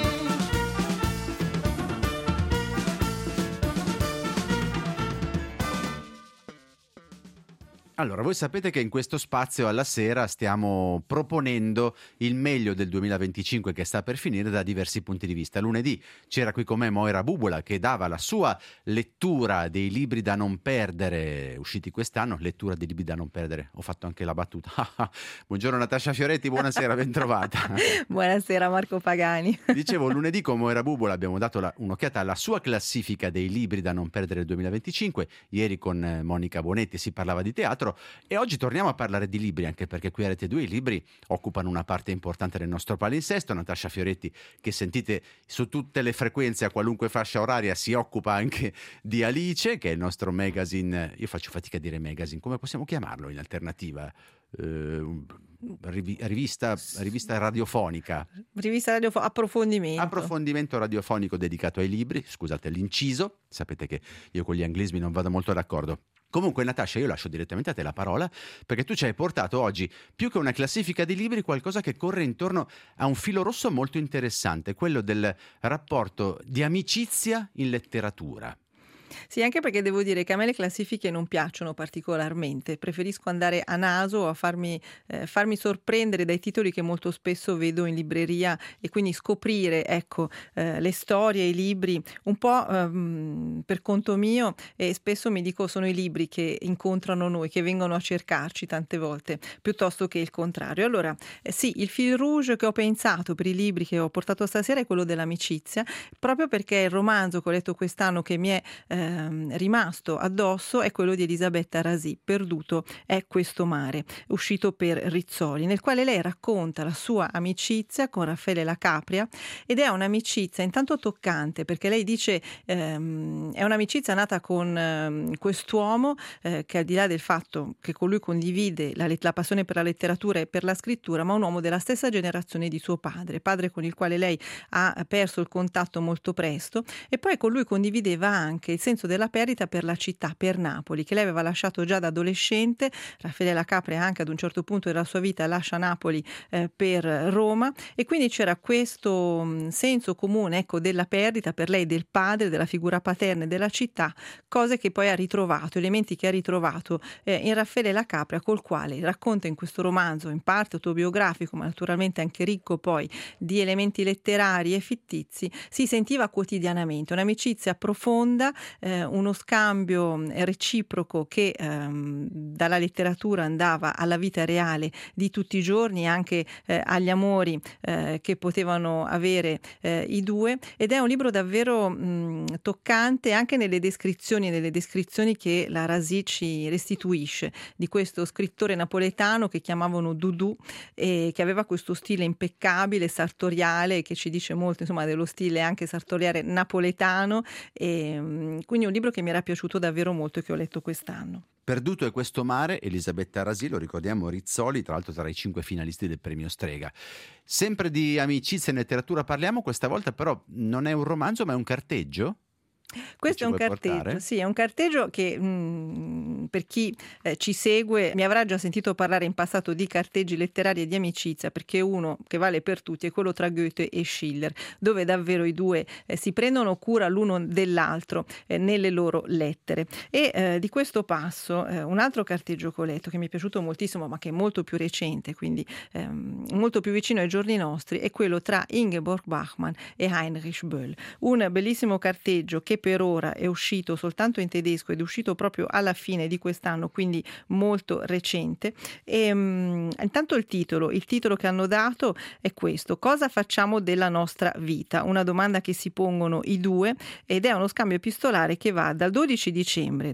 Allora, voi sapete che in questo spazio alla sera stiamo proponendo il meglio del 2025 che sta per finire da diversi punti di vista. Lunedì c'era qui con me Moira Bubola che dava la sua lettura dei libri da non perdere, usciti quest'anno, lettura dei libri da non perdere. Ho fatto anche la battuta. Buongiorno Natascia Fioretti, buonasera, ben trovata. Buonasera Marco Pagani. Dicevo, lunedì con Moira Bubola abbiamo dato un'occhiata alla sua classifica dei libri da non perdere del 2025. Ieri con Monica Bonetti si parlava di teatro. E oggi torniamo a parlare di libri, anche perché qui a Rete 2 i libri occupano una parte importante del nostro palinsesto. Natascia Fioretti, che sentite su tutte le frequenze a qualunque fascia oraria, si occupa anche di Alice, che è il nostro magazine. Io faccio fatica a dire magazine, come possiamo chiamarlo in alternativa? Rivista radiofonica. Approfondimento radiofonico dedicato ai libri. Scusate l'inciso, sapete che io con gli anglismi non vado molto d'accordo. Comunque Natascia, io lascio direttamente a te la parola, perché tu ci hai portato oggi, più che una classifica di libri, qualcosa che corre intorno a un filo rosso molto interessante, quello del rapporto di amicizia in letteratura. Sì, anche perché devo dire che a me le classifiche non piacciono particolarmente, preferisco andare a naso o a farmi sorprendere dai titoli che molto spesso vedo in libreria e quindi scoprire, ecco, le storie, i libri un po' per conto mio, e spesso mi dico sono i libri che incontrano noi, che vengono a cercarci tante volte, piuttosto che il contrario. Allora, sì, il fil rouge che ho pensato per i libri che ho portato stasera è quello dell'amicizia, proprio perché il romanzo che ho letto quest'anno che mi è rimasto addosso è quello di Elisabetta Rasi, Perduto è questo mare, uscito per Rizzoli, nel quale lei racconta la sua amicizia con Raffaele La Capria, ed è un'amicizia intanto toccante, perché lei dice è un'amicizia nata con quest'uomo che, al di là del fatto che con lui condivide la passione per la letteratura e per la scrittura, ma un uomo della stessa generazione di suo padre con il quale lei ha perso il contatto molto presto, e poi con lui condivideva anche il senso della perdita per la città, per Napoli, che lei aveva lasciato già da adolescente. Raffaele La Capria anche ad un certo punto della sua vita lascia Napoli per Roma, e quindi c'era questo senso comune, ecco, della perdita per lei del padre, della figura paterna e della città, cose che poi ha ritrovato, elementi che ha ritrovato in Raffaele La Capria, col quale racconta in questo romanzo, in parte autobiografico ma naturalmente anche ricco poi di elementi letterari e fittizi, si sentiva quotidianamente un'amicizia profonda uno scambio reciproco che dalla letteratura andava alla vita reale di tutti i giorni, anche agli amori che potevano avere i due, ed è un libro davvero toccante anche nelle descrizioni che la Rasì ci restituisce di questo scrittore napoletano che chiamavano Dudu e che aveva questo stile impeccabile, sartoriale, che ci dice molto insomma dello stile anche sartoriale napoletano, e quindi un libro che mi era piaciuto davvero molto e che ho letto quest'anno. Perduto è questo mare, Elisabetta Rasì, lo ricordiamo, Rizzoli, tra l'altro tra i 5 finalisti del premio Strega. Sempre di amicizia e letteratura parliamo, questa volta però non è un romanzo ma è un carteggio? Questo è un carteggio, sì, è un carteggio che per chi ci segue mi avrà già sentito parlare in passato di carteggi letterari e di amicizia, perché uno che vale per tutti è quello tra Goethe e Schiller, dove davvero i due si prendono cura l'uno dell'altro nelle loro lettere. E di questo passo un altro carteggio che ho letto che mi è piaciuto moltissimo, ma che è molto più recente, quindi molto più vicino ai giorni nostri, è quello tra Ingeborg Bachmann e Heinrich Böll, un bellissimo carteggio che per ora è uscito soltanto in tedesco ed è uscito proprio alla fine di quest'anno, quindi molto recente. E intanto il titolo che hanno dato è questo: cosa facciamo della nostra vita? Una domanda che si pongono i due, ed è uno scambio epistolare che va dal 12 dicembre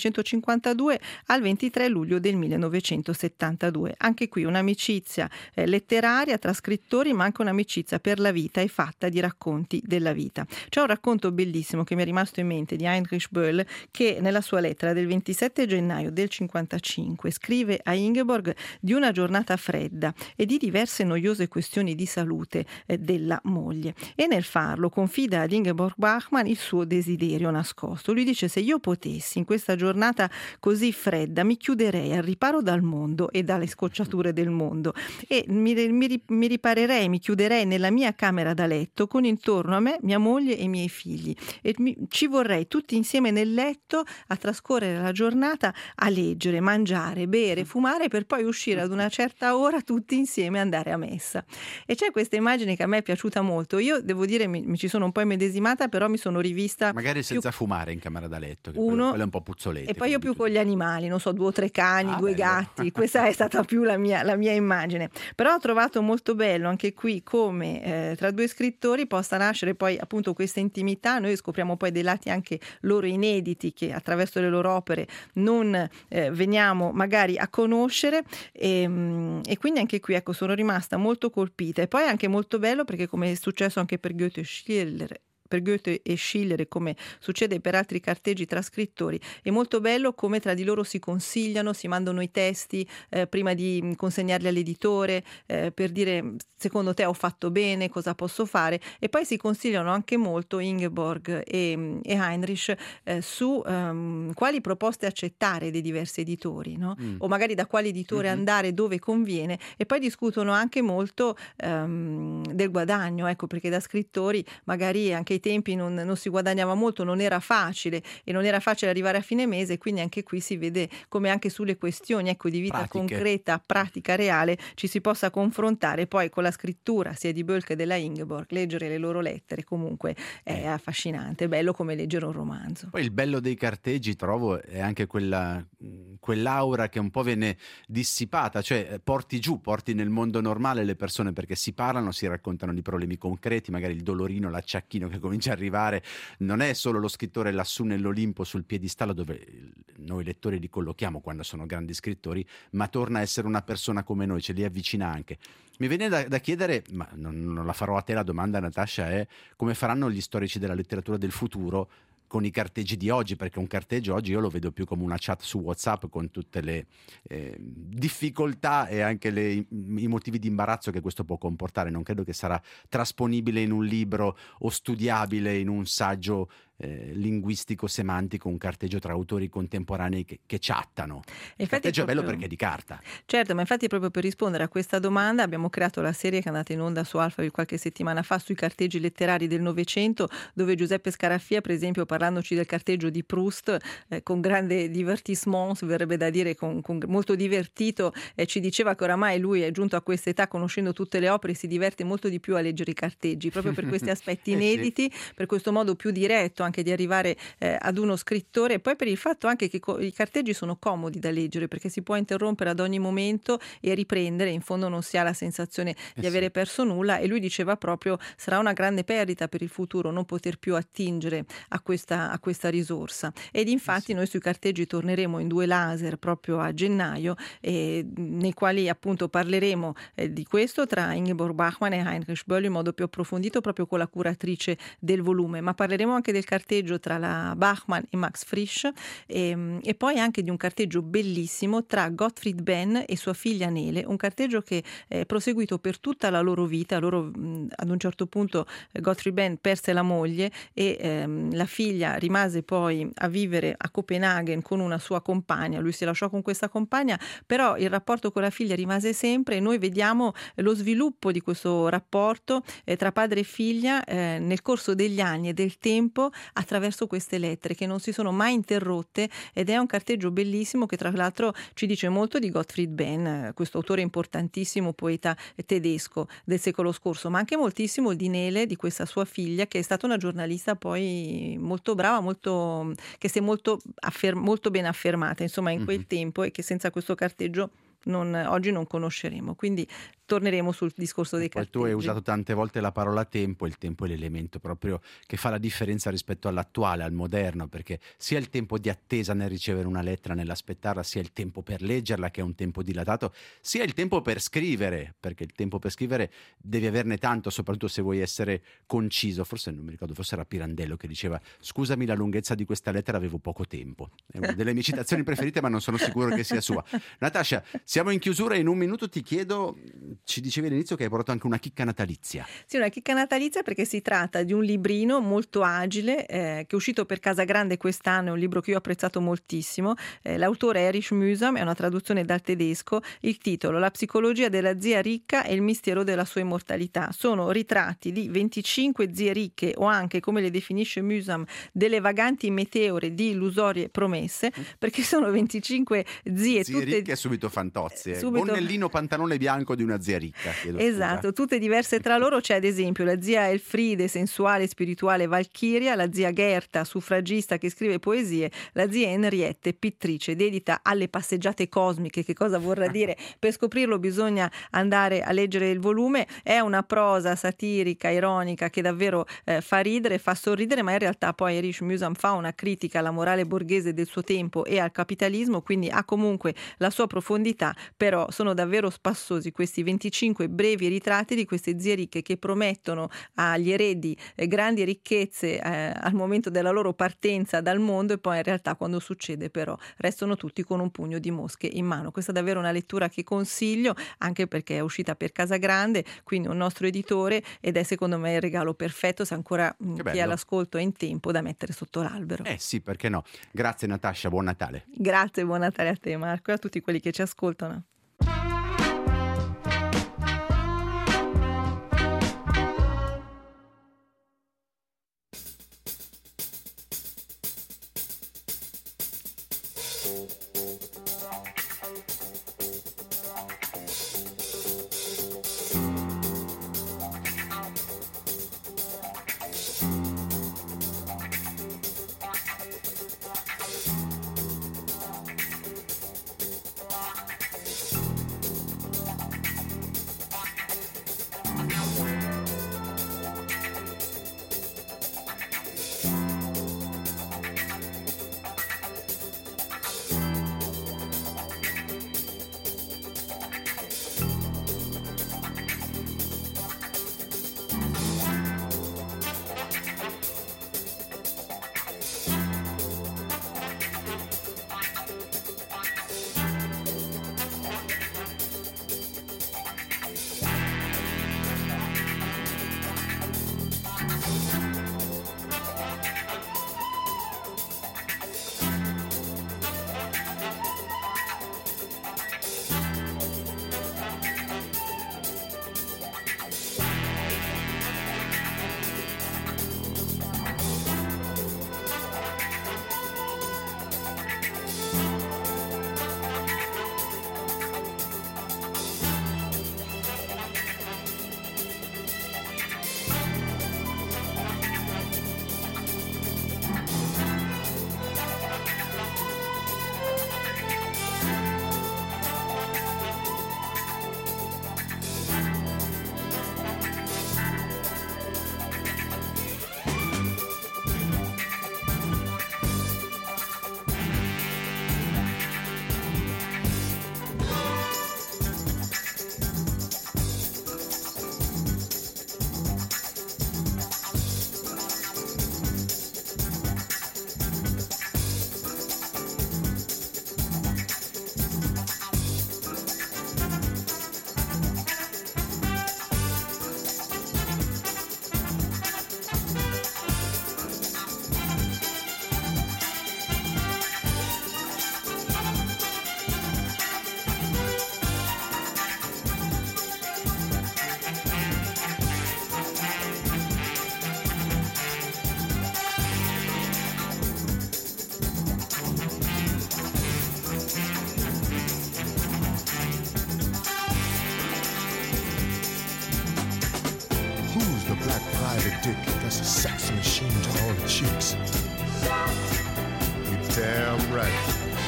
1952 al 23 luglio del 1972. Anche qui un'amicizia letteraria tra scrittori, ma anche un'amicizia per la vita e fatta di racconti della vita. C'è un racconto bellissimo che mi è rimasto in mente di Heinrich Böll, che nella sua lettera del 27 gennaio del 55 scrive a Ingeborg di una giornata fredda e di diverse noiose questioni di salute della moglie, e nel farlo confida ad Ingeborg Bachmann il suo desiderio nascosto. Lui dice: se io potessi in questa giornata così fredda mi chiuderei al riparo dal mondo e dalle scocciature del mondo e mi riparerei, mi chiuderei nella mia camera da letto con intorno a me mia moglie e i miei figli, e ci vorrei tutti insieme nel letto a trascorrere la giornata a leggere, mangiare, bere, fumare, per poi uscire ad una certa ora tutti insieme e andare a messa. E c'è questa immagine che a me è piaciuta molto. Io devo dire mi ci sono un po' immedesimata, però mi sono rivista magari senza fumare in camera da letto, che quello è un po' puzzolente, e poi io più con gli animali, non so, 2 o 3 cani, 2 gatti. Questa è stata più la mia immagine, però ho trovato molto bello anche qui come tra 2 scrittori possa nascere poi appunto questa intimità. Noi scopriamo poi dei lati anche loro inediti che attraverso le loro opere non veniamo magari a conoscere, e quindi anche qui ecco sono rimasta molto colpita. E poi anche molto bello perché, come è successo anche per Goethe e Schiller, come succede per altri carteggi tra scrittori, è molto bello come tra di loro si consigliano, si mandano i testi prima di consegnarli all'editore per dire: secondo te ho fatto bene, cosa posso fare? E poi si consigliano anche molto Ingeborg e Heinrich su quali proposte accettare dei diversi editori, no? O magari da quale editore andare, dove conviene, e poi discutono anche molto del guadagno, ecco, perché da scrittori magari anche tempi non si guadagnava molto, non era facile arrivare a fine mese, quindi anche qui si vede come anche sulle questioni, ecco, di vita concreta, pratica, reale, ci si possa confrontare poi con la scrittura sia di Böll che della Ingeborg. Leggere le loro lettere comunque è affascinante, è bello come leggere un romanzo. Poi il bello dei carteggi, trovo, è anche quell'aura che un po' viene dissipata, cioè porti nel mondo normale le persone, perché si parlano, si raccontano di problemi concreti, magari il dolorino, l'acciacchino che comincia a arrivare, non è solo lo scrittore lassù nell'Olimpo sul piedistallo dove noi lettori li collochiamo quando sono grandi scrittori, ma torna a essere una persona come noi, ce li avvicina anche. Mi viene da chiedere, ma non la farò a te la domanda, Natascia, è come faranno gli storici della letteratura del futuro con i carteggi di oggi, perché un carteggio oggi io lo vedo più come una chat su WhatsApp con tutte le difficoltà e anche i motivi di imbarazzo che questo può comportare. Non credo che sarà trasponibile in un libro o studiabile in un saggio linguistico semantico, un carteggio tra autori contemporanei che chattano. Il carteggio è bello perché è di carta. Certo, ma infatti proprio per rispondere a questa domanda abbiamo creato la serie che è andata in onda su Alpha qualche settimana fa sui carteggi letterari del Novecento, dove Giuseppe Scaraffia per esempio parlava parlandoci del carteggio di Proust, con grande divertissement, si verrebbe da dire, con molto divertito, ci diceva che oramai lui è giunto a questa età, conoscendo tutte le opere, si diverte molto di più a leggere i carteggi, proprio per questi aspetti inediti, per questo modo più diretto anche di arrivare ad uno scrittore, e poi per il fatto anche che i carteggi sono comodi da leggere, perché si può interrompere ad ogni momento e riprendere, in fondo non si ha la sensazione di avere perso nulla, e lui diceva proprio sarà una grande perdita per il futuro non poter più attingere a questa risorsa. Ed infatti noi sui carteggi torneremo in 2 laser proprio a gennaio, nei quali appunto parleremo di questo tra Ingeborg Bachmann e Heinrich Böll in modo più approfondito, proprio con la curatrice del volume, ma parleremo anche del carteggio tra la Bachmann e Max Frisch, e poi anche di un carteggio bellissimo tra Gottfried Benn e sua figlia Nele, un carteggio che è proseguito per tutta la loro vita. Loro ad un certo punto Gottfried Benn perse la moglie e la figlia rimase poi a vivere a Copenaghen con una sua compagna, lui si lasciò con questa compagna, però il rapporto con la figlia rimase sempre, e noi vediamo lo sviluppo di questo rapporto tra padre e figlia nel corso degli anni e del tempo, attraverso queste lettere che non si sono mai interrotte, ed è un carteggio bellissimo che tra l'altro ci dice molto di Gottfried Benn, questo autore importantissimo, poeta tedesco del secolo scorso, ma anche moltissimo di Nele, di questa sua figlia, che è stata una giornalista poi molto brava, che si è molto ben affermata insomma in quel tempo, e che senza questo carteggio oggi non conosceremo. Quindi torneremo sul discorso dei carteggi. Tu hai usato tante volte la parola tempo. Il tempo è l'elemento proprio che fa la differenza rispetto all'attuale, al moderno, perché sia il tempo di attesa nel ricevere una lettera, nell'aspettarla, sia il tempo per leggerla, che è un tempo dilatato, sia il tempo per scrivere, perché il tempo per scrivere devi averne tanto, soprattutto se vuoi essere conciso. Forse non mi ricordo, forse era Pirandello che diceva: scusami la lunghezza di questa lettera, avevo poco tempo. È una delle mie citazioni preferite, ma non sono sicuro che sia sua. Natascia, siamo in chiusura, in un minuto ti chiedo, ci dicevi all'inizio che hai portato anche una chicca natalizia. Sì, una chicca natalizia, perché si tratta di un librino molto agile che è uscito per Casagrande quest'anno, è un libro che io ho apprezzato moltissimo. L'autore è Erich Mühsam, è una traduzione dal tedesco. Il titolo: La psicologia della zia ricca e il mistero della sua immortalità. Sono ritratti di 25 zie ricche, o anche, come le definisce Mühsam, delle vaganti meteore di illusorie promesse, perché sono 25 zie tutte ricche, subito fantozze. Gonnellino pantalone bianco di una zia ricca. Esatto, tutte diverse tra loro. C'è ad esempio la zia Elfride, sensuale e spirituale Valchiria, la zia Gerta, suffragista che scrive poesie, la zia Henriette, pittrice dedita alle passeggiate cosmiche. Che cosa vorrà dire? Per scoprirlo bisogna andare a leggere il volume. È una prosa satirica, ironica, che davvero fa ridere, fa sorridere, ma in realtà poi Erich Mühsam fa una critica alla morale borghese del suo tempo e al capitalismo, quindi ha comunque la sua profondità. Però sono davvero spassosi questi 25 brevi ritratti di queste zie ricche che promettono agli eredi grandi ricchezze al momento della loro partenza dal mondo, e poi in realtà quando succede però restano tutti con un pugno di mosche in mano. Questa è davvero una lettura che consiglio, anche perché è uscita per Casagrande, quindi un nostro editore, ed è secondo me il regalo perfetto, se ancora chi è all'ascolto è in tempo, da mettere sotto l'albero. Sì, perché no. Grazie Natascia, buon Natale. Grazie, buon Natale a te Marco e a tutti quelli che ci ascoltano. buy the dick. That's a sex machine to all the chicks. You're damn right.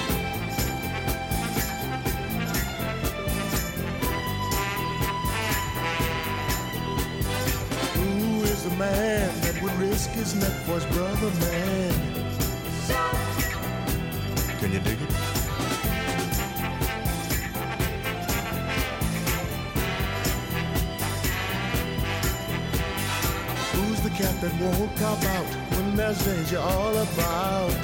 Who is the man that would risk his neck for his brother, man? Can you dig it? Who's the cat that won't cop out when there's danger all about?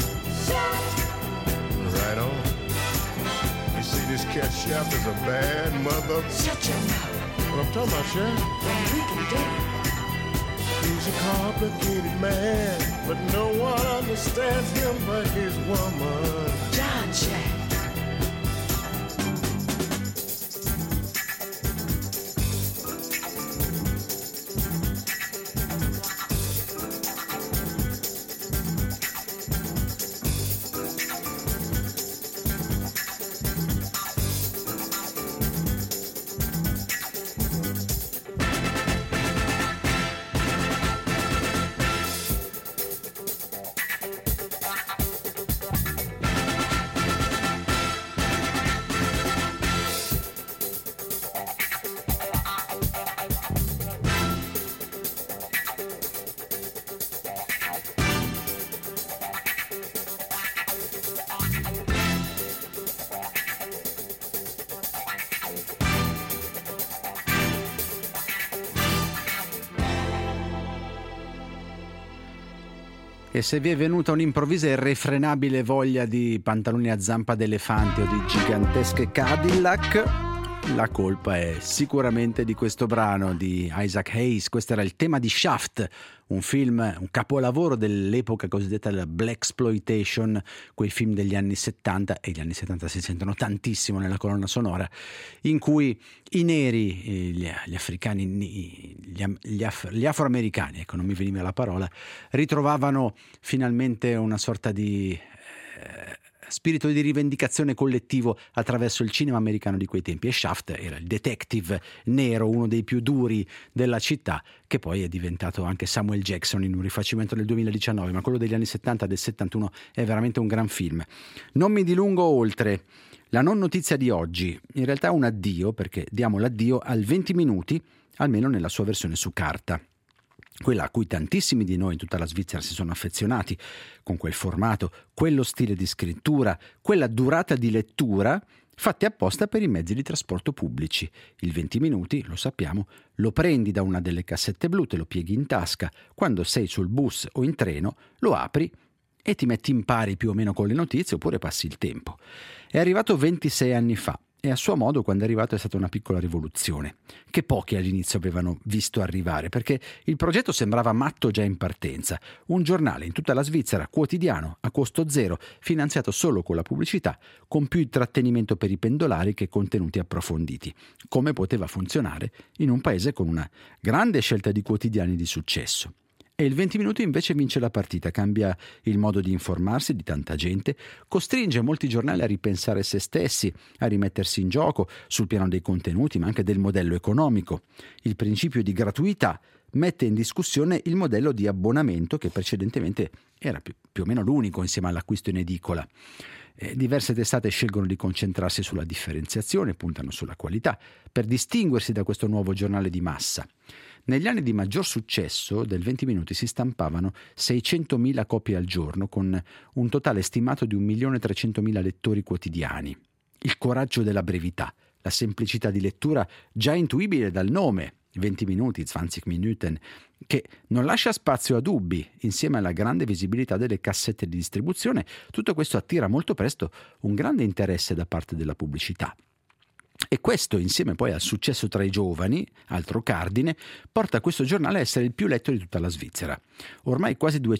Right on. You see, this cat Shaft is a bad mother. Shut your mouth. What I'm talking about, Shaft? Well, we can do it. He's a complicated man, but no one understands him but his woman. John Shaft. E se vi è venuta un'improvvisa e irrefrenabile voglia di pantaloni a zampa d'elefante o di gigantesche Cadillac, la colpa è sicuramente di questo brano di Isaac Hayes. Questo era il tema di Shaft, un film, un capolavoro dell'epoca cosiddetta della Blaxploitation, quei film degli anni 70, e gli anni 70 si sentono tantissimo nella colonna sonora, in cui i neri, gli africani, gli afroamericani, ecco, non mi veniva la parola, ritrovavano finalmente una sorta di spirito di rivendicazione collettivo attraverso il cinema americano di quei tempi, e Shaft era il detective nero, uno dei più duri della città, che poi è diventato anche Samuel Jackson in un rifacimento del 2019, ma quello degli anni 70 del 71 è veramente un gran film. Non mi dilungo oltre. La non notizia di oggi in realtà è un addio, perché diamo l'addio al 20 minuti, almeno nella sua versione su carta, quella a cui tantissimi di noi in tutta la Svizzera si sono affezionati, con quel formato, quello stile di scrittura, quella durata di lettura, fatti apposta per i mezzi di trasporto pubblici. Il 20 minuti, lo sappiamo, lo prendi da una delle cassette blu, te lo pieghi in tasca, quando sei sul bus o in treno, lo apri e ti metti in pari più o meno con le notizie, oppure passi il tempo. È arrivato 26 anni fa. E a suo modo, quando è arrivato, è stata una piccola rivoluzione, che pochi all'inizio avevano visto arrivare, perché il progetto sembrava matto già in partenza. Un giornale in tutta la Svizzera, quotidiano, a costo zero, finanziato solo con la pubblicità, con più intrattenimento per i pendolari che contenuti approfonditi. Come poteva funzionare in un paese con una grande scelta di quotidiani di successo? E il 20 minuti invece vince la partita, cambia il modo di informarsi di tanta gente, costringe molti giornali a ripensare se stessi, a rimettersi in gioco sul piano dei contenuti, ma anche del modello economico. Il principio di gratuità mette in discussione il modello di abbonamento, che precedentemente era più o meno l'unico insieme all'acquisto in edicola. Diverse testate scelgono di concentrarsi sulla differenziazione, puntano sulla qualità, per distinguersi da questo nuovo giornale di massa. Negli anni di maggior successo del 20 minuti si stampavano 600.000 copie al giorno, con un totale stimato di 1.300.000 lettori quotidiani. Il coraggio della brevità, la semplicità di lettura già intuibile dal nome, 20 minuti, 20 Minuten, che non lascia spazio a dubbi, insieme alla grande visibilità delle cassette di distribuzione, tutto questo attira molto presto un grande interesse da parte della pubblicità. E questo, insieme poi al successo tra i giovani, altro cardine, porta questo giornale a essere il più letto di tutta la Svizzera. Ormai quasi 2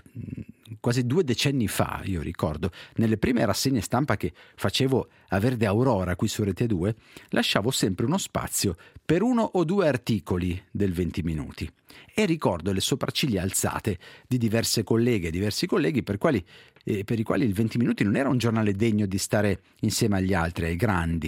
decenni fa, io ricordo, nelle prime rassegne stampa che facevo a Verde Aurora qui su Rete 2, lasciavo sempre uno spazio per 1 o 2 articoli del 20 minuti. E ricordo le sopracciglia alzate di diverse colleghe e diversi colleghi per i quali il 20 minuti non era un giornale degno di stare insieme agli altri, ai grandi.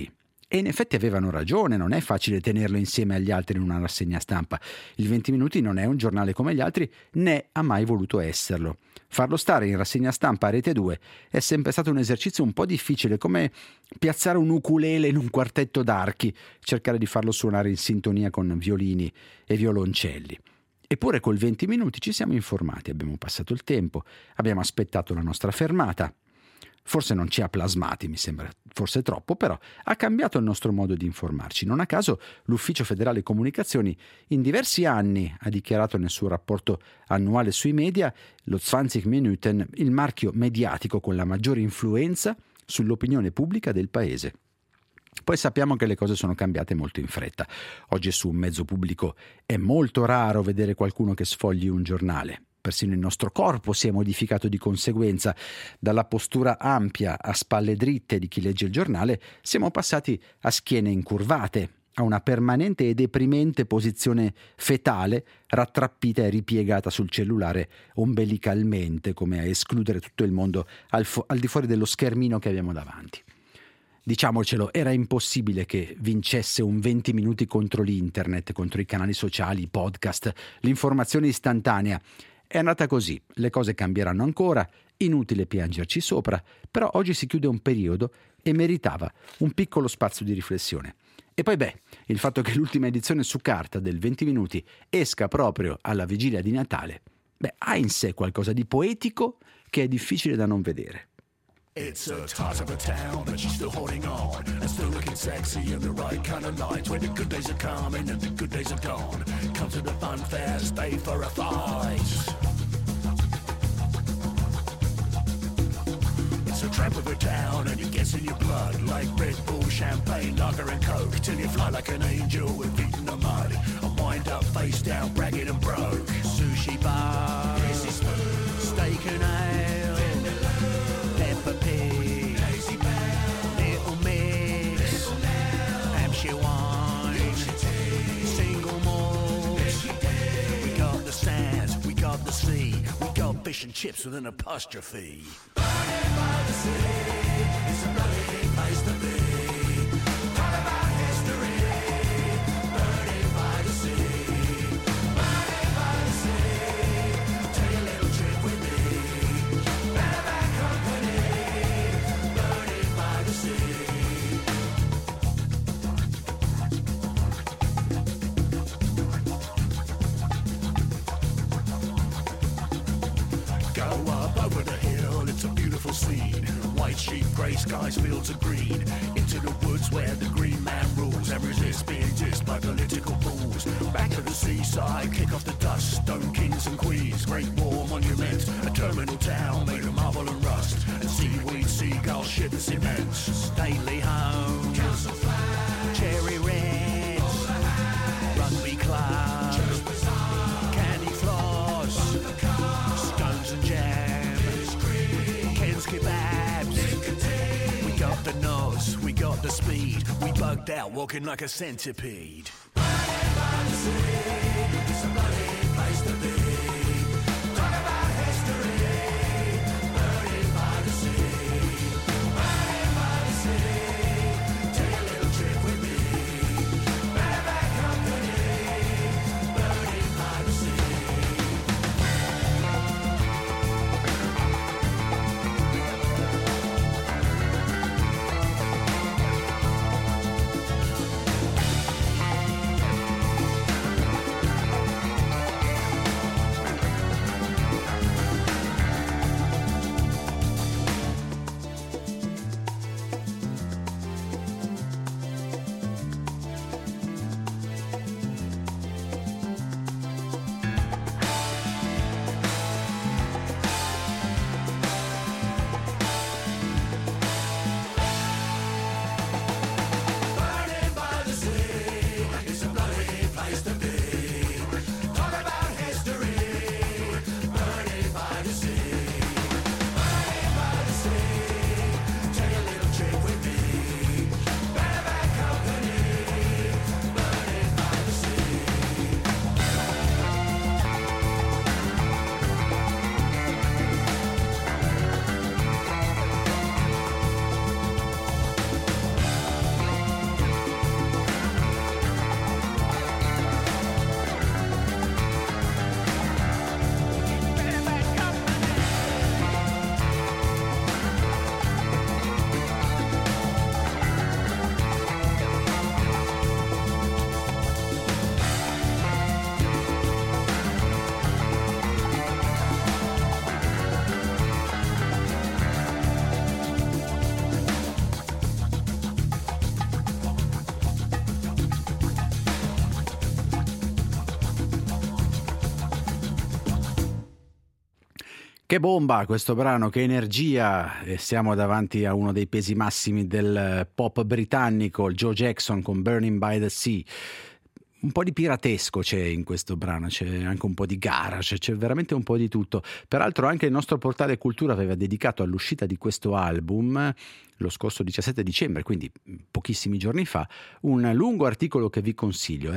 E in effetti avevano ragione, non è facile tenerlo insieme agli altri in una rassegna stampa. Il 20 Minuti non è un giornale come gli altri, né ha mai voluto esserlo. Farlo stare in rassegna stampa a Rete 2 è sempre stato un esercizio un po' difficile, come piazzare un ukulele in un quartetto d'archi, cercare di farlo suonare in sintonia con violini e violoncelli. Eppure col 20 Minuti ci siamo informati, abbiamo passato il tempo, abbiamo aspettato la nostra fermata. Forse non ci ha plasmati, mi sembra forse troppo, però ha cambiato il nostro modo di informarci. Non a caso l'Ufficio Federale Comunicazioni in diversi anni ha dichiarato nel suo rapporto annuale sui media lo 20 Minuten il marchio mediatico con la maggiore influenza sull'opinione pubblica del paese. Poi sappiamo che le cose sono cambiate molto in fretta. Oggi su un mezzo pubblico è molto raro vedere qualcuno che sfogli un giornale. Persino il nostro corpo si è modificato di conseguenza. Dalla postura ampia a spalle dritte di chi legge il giornale siamo passati a schiene incurvate, a una permanente e deprimente posizione fetale, rattrappita e ripiegata sul cellulare ombelicalmente, come a escludere tutto il mondo al di fuori dello schermino che abbiamo davanti. Diciamocelo, era impossibile che vincesse un 20 minuti contro l'internet, contro i canali sociali, i podcast, l'informazione istantanea. È andata così, le cose cambieranno ancora, inutile piangerci sopra, però oggi si chiude un periodo e meritava un piccolo spazio di riflessione. E poi il fatto che l'ultima edizione su carta del 20 Minuti esca proprio alla vigilia di Natale, ha in sé qualcosa di poetico che è difficile da non vedere. It's a tight of a town, but she's still holding on and still looking sexy in the right kind of light. When the good days are coming and the good days are gone, come to the fun fair, stay for a fight. It's a tramp of a town and it gets in your blood like Red Bull, champagne, lager and coke, till you fly like an angel with feet in the mud and wind up face down, ragged and broke. Sushi bar, steak and ale, Peppa Pig, Little Mix, Hampshire wine, single malt. We got the sands, we got the sea, we got fish and chips with an apostrophe. Burning by the sea, it's a bloody place to be. Talk about history, burning by the sea, burning by the sea. Take a little trip with me, better back company, burning by the sea. Go up over the hill, it's a beautiful scene. White sheep, grey skies, fields of green. Into the woods where the green man rules and resists being dissed by political fools. Back to the seaside, kick off the dust. Stone kings and queens, great war monument. A terminal town made of marble and rust. And seaweed, seagull, ship and cement. Stately home, council flag, cherry red, rugby club, candy floss, scones and jam, Ken's kebabs. We got the nose, we got the speed. We bugged out, walking like a centipede. Burning by the sea, it's a bloody place to be. Talk about history, burning by the sea, burning by the sea. Take a little trip with me, better back company, burning by the sea. Che bomba questo brano, che energia! E siamo davanti a uno dei pesi massimi del pop britannico, il Joe Jackson con Burning by the Sea. Un po' di piratesco c'è in questo brano, c'è anche un po' di garage, c'è veramente un po' di tutto. Peraltro anche il nostro portale Cultura aveva dedicato all'uscita di questo album lo scorso 17 dicembre, quindi pochissimi giorni fa, un lungo articolo che vi consiglio,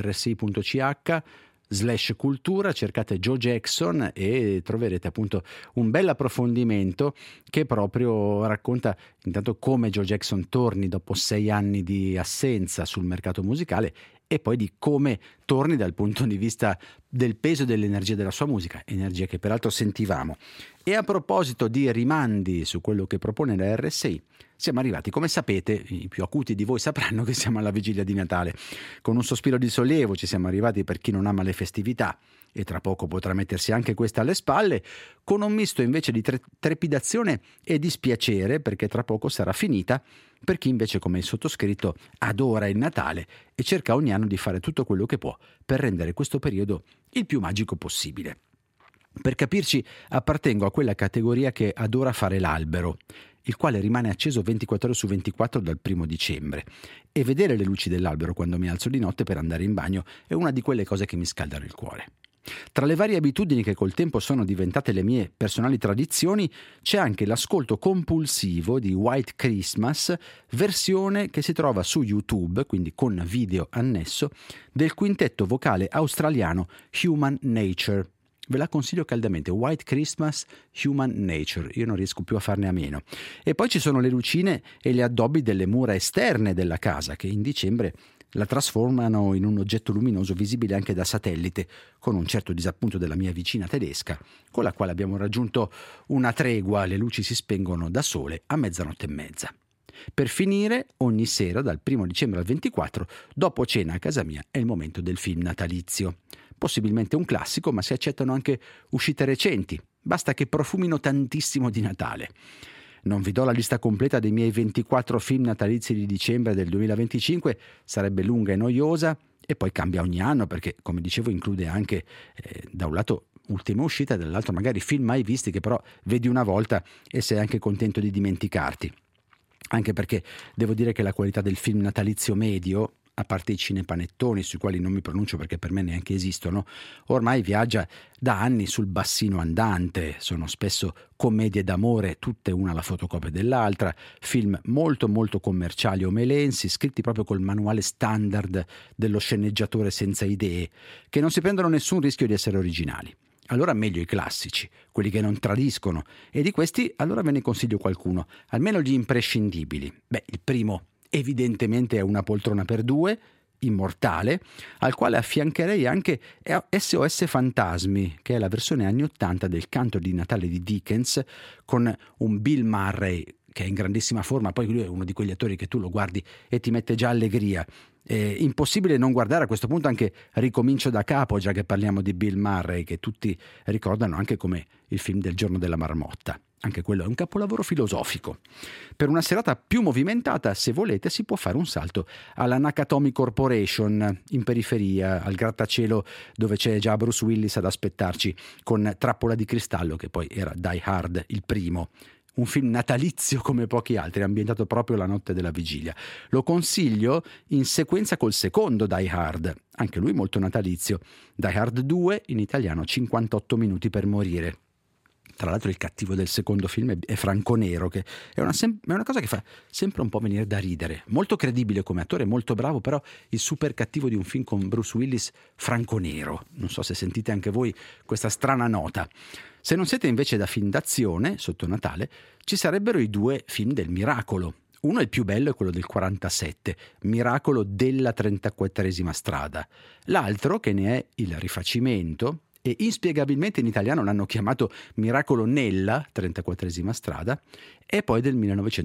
rsi.ch/cultura, cercate Joe Jackson e troverete appunto un bel approfondimento che proprio racconta intanto come Joe Jackson torni dopo 6 anni di assenza sul mercato musicale e poi di come torni dal punto di vista del peso e dell'energia della sua musica, energia che peraltro sentivamo. E a proposito di rimandi su quello che propone la RSI, siamo arrivati, come sapete, i più acuti di voi sapranno che siamo alla vigilia di Natale. Con un sospiro di sollievo ci siamo arrivati per chi non ama le festività, e tra poco potrà mettersi anche questa alle spalle, con un misto invece di trepidazione e dispiacere, perché tra poco sarà finita, per chi invece come il sottoscritto adora il Natale e cerca ogni anno di fare tutto quello che può per rendere questo periodo il più magico possibile. Per capirci, appartengo a quella categoria che adora fare l'albero, il quale rimane acceso 24 ore su 24 dal 1 dicembre, e vedere le luci dell'albero quando mi alzo di notte per andare in bagno è una di quelle cose che mi scaldano il cuore. Tra le varie abitudini che col tempo sono diventate le mie personali tradizioni c'è anche l'ascolto compulsivo di White Christmas, versione che si trova su YouTube, quindi con video annesso, del quintetto vocale australiano Human Nature. Ve la consiglio caldamente, White Christmas, Human Nature, io non riesco più a farne a meno. E poi ci sono le lucine e gli addobbi delle mura esterne della casa, che in dicembre la trasformano in un oggetto luminoso visibile anche da satellite, con un certo disappunto della mia vicina tedesca, con la quale abbiamo raggiunto una tregua, le luci si spengono da sole a 00:30. Per finire, ogni sera, dal 1 dicembre al 24, dopo cena a casa mia, è il momento del film natalizio. Possibilmente un classico, ma si accettano anche uscite recenti, basta che profumino tantissimo di Natale. Non vi do la lista completa dei miei 24 film natalizi di dicembre del 2025, sarebbe lunga e noiosa, e poi cambia ogni anno perché, come dicevo, include anche da un lato ultime uscite, dall'altro magari film mai visti che però vedi una volta e sei anche contento di dimenticarti. Anche perché devo dire che la qualità del film natalizio medio, a parte i cinepanettoni sui quali non mi pronuncio perché per me neanche esistono, ormai viaggia da anni sul bassino andante. Sono spesso commedie d'amore, tutte una la fotocopia dell'altra, film molto molto commerciali o melensi, scritti proprio col manuale standard dello sceneggiatore senza idee, che non si prendono nessun rischio di essere originali. Allora meglio i classici, quelli che non tradiscono, e di questi allora ve ne consiglio qualcuno, almeno gli imprescindibili. Il primo evidentemente è Una poltrona per due, immortale, al quale affiancherei anche SOS Fantasmi, che è la versione anni 80 del canto di Natale di Dickens, con un Bill Murray che è in grandissima forma. Poi lui è uno di quegli attori che tu lo guardi e ti mette già allegria. Impossibile non guardare a questo punto anche Ricomincio da capo, già che parliamo di Bill Murray, che tutti ricordano anche come il film del Giorno della Marmotta. Anche quello è un capolavoro filosofico. Per una serata più movimentata, se volete, si può fare un salto alla Nakatomi Corporation, in periferia, al grattacielo, dove c'è già Bruce Willis ad aspettarci con Trappola di cristallo, che poi era Die Hard, il primo. Un film natalizio come pochi altri, ambientato proprio la notte della vigilia. Lo consiglio in sequenza col secondo Die Hard, anche lui molto natalizio. Die Hard 2, in italiano 58 minuti per morire. Tra l'altro il cattivo del secondo film è Franco Nero, che è una cosa che fa sempre un po' venire da ridere. Molto credibile come attore, molto bravo, però il super cattivo di un film con Bruce Willis, Franco Nero. Non so se sentite anche voi questa strana nota. Se non siete invece da film d'azione, sotto Natale, ci sarebbero i 2 film del Miracolo. Uno, il più bello, è quello del 47, Miracolo della 34esima strada. L'altro, che ne è il rifacimento, e inspiegabilmente in italiano l'hanno chiamato Miracolo nella 34esima strada, è poi del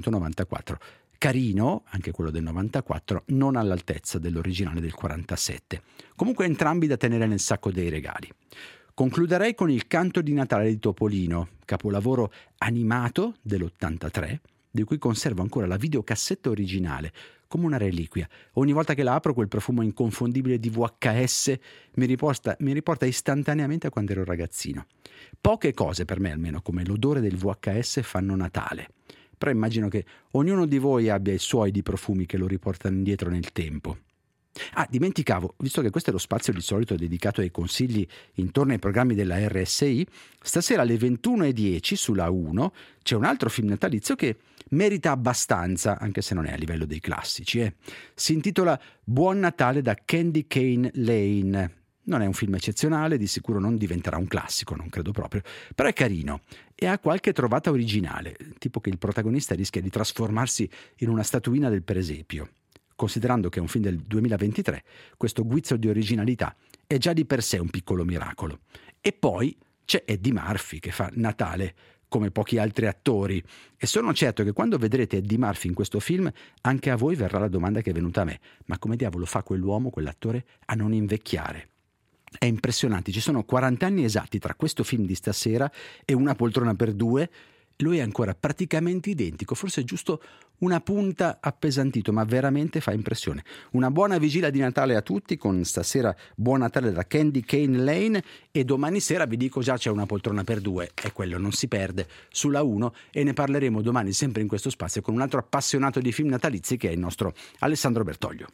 1994. Carino, anche quello del 94, non all'altezza dell'originale del 47. Comunque entrambi da tenere nel sacco dei regali. Concluderei con Il canto di Natale di Topolino, capolavoro animato dell'83, di cui conservo ancora la videocassetta originale, come una reliquia. Ogni volta che la apro quel profumo inconfondibile di VHS mi riporta istantaneamente a quando ero ragazzino. Poche cose, per me almeno, come l'odore del VHS fanno Natale. Però immagino che ognuno di voi abbia i suoi di profumi che lo riportano indietro nel tempo. Ah, dimenticavo, visto che questo è lo spazio di solito dedicato ai consigli intorno ai programmi della RSI, stasera alle 21:10 sulla 1 c'è un altro film natalizio che merita abbastanza, anche se non è a livello dei classici. Si intitola Buon Natale da Candy Cane Lane. Non è un film eccezionale, di sicuro non diventerà un classico, non credo proprio, però è carino e ha qualche trovata originale, tipo che il protagonista rischia di trasformarsi in una statuina del presepio. Considerando che è un film del 2023, questo guizzo di originalità è già di per sé un piccolo miracolo. E poi c'è Eddie Murphy che fa Natale come pochi altri attori e sono certo che quando vedrete Eddie Murphy in questo film anche a voi verrà la domanda che è venuta a me: ma come diavolo fa quell'uomo, quell'attore, a non invecchiare? È impressionante, ci sono 40 anni esatti tra questo film di stasera e Una poltrona per due. Lui è ancora praticamente identico, forse giusto una punta appesantito, ma veramente fa impressione. Una buona vigilia di Natale a tutti con stasera Buon Natale da Candy Cane Lane e domani sera vi dico già c'è Una poltrona per due e quello non si perde sulla 1 e ne parleremo domani sempre in questo spazio con un altro appassionato di film natalizi che è il nostro Alessandro Bertoglio.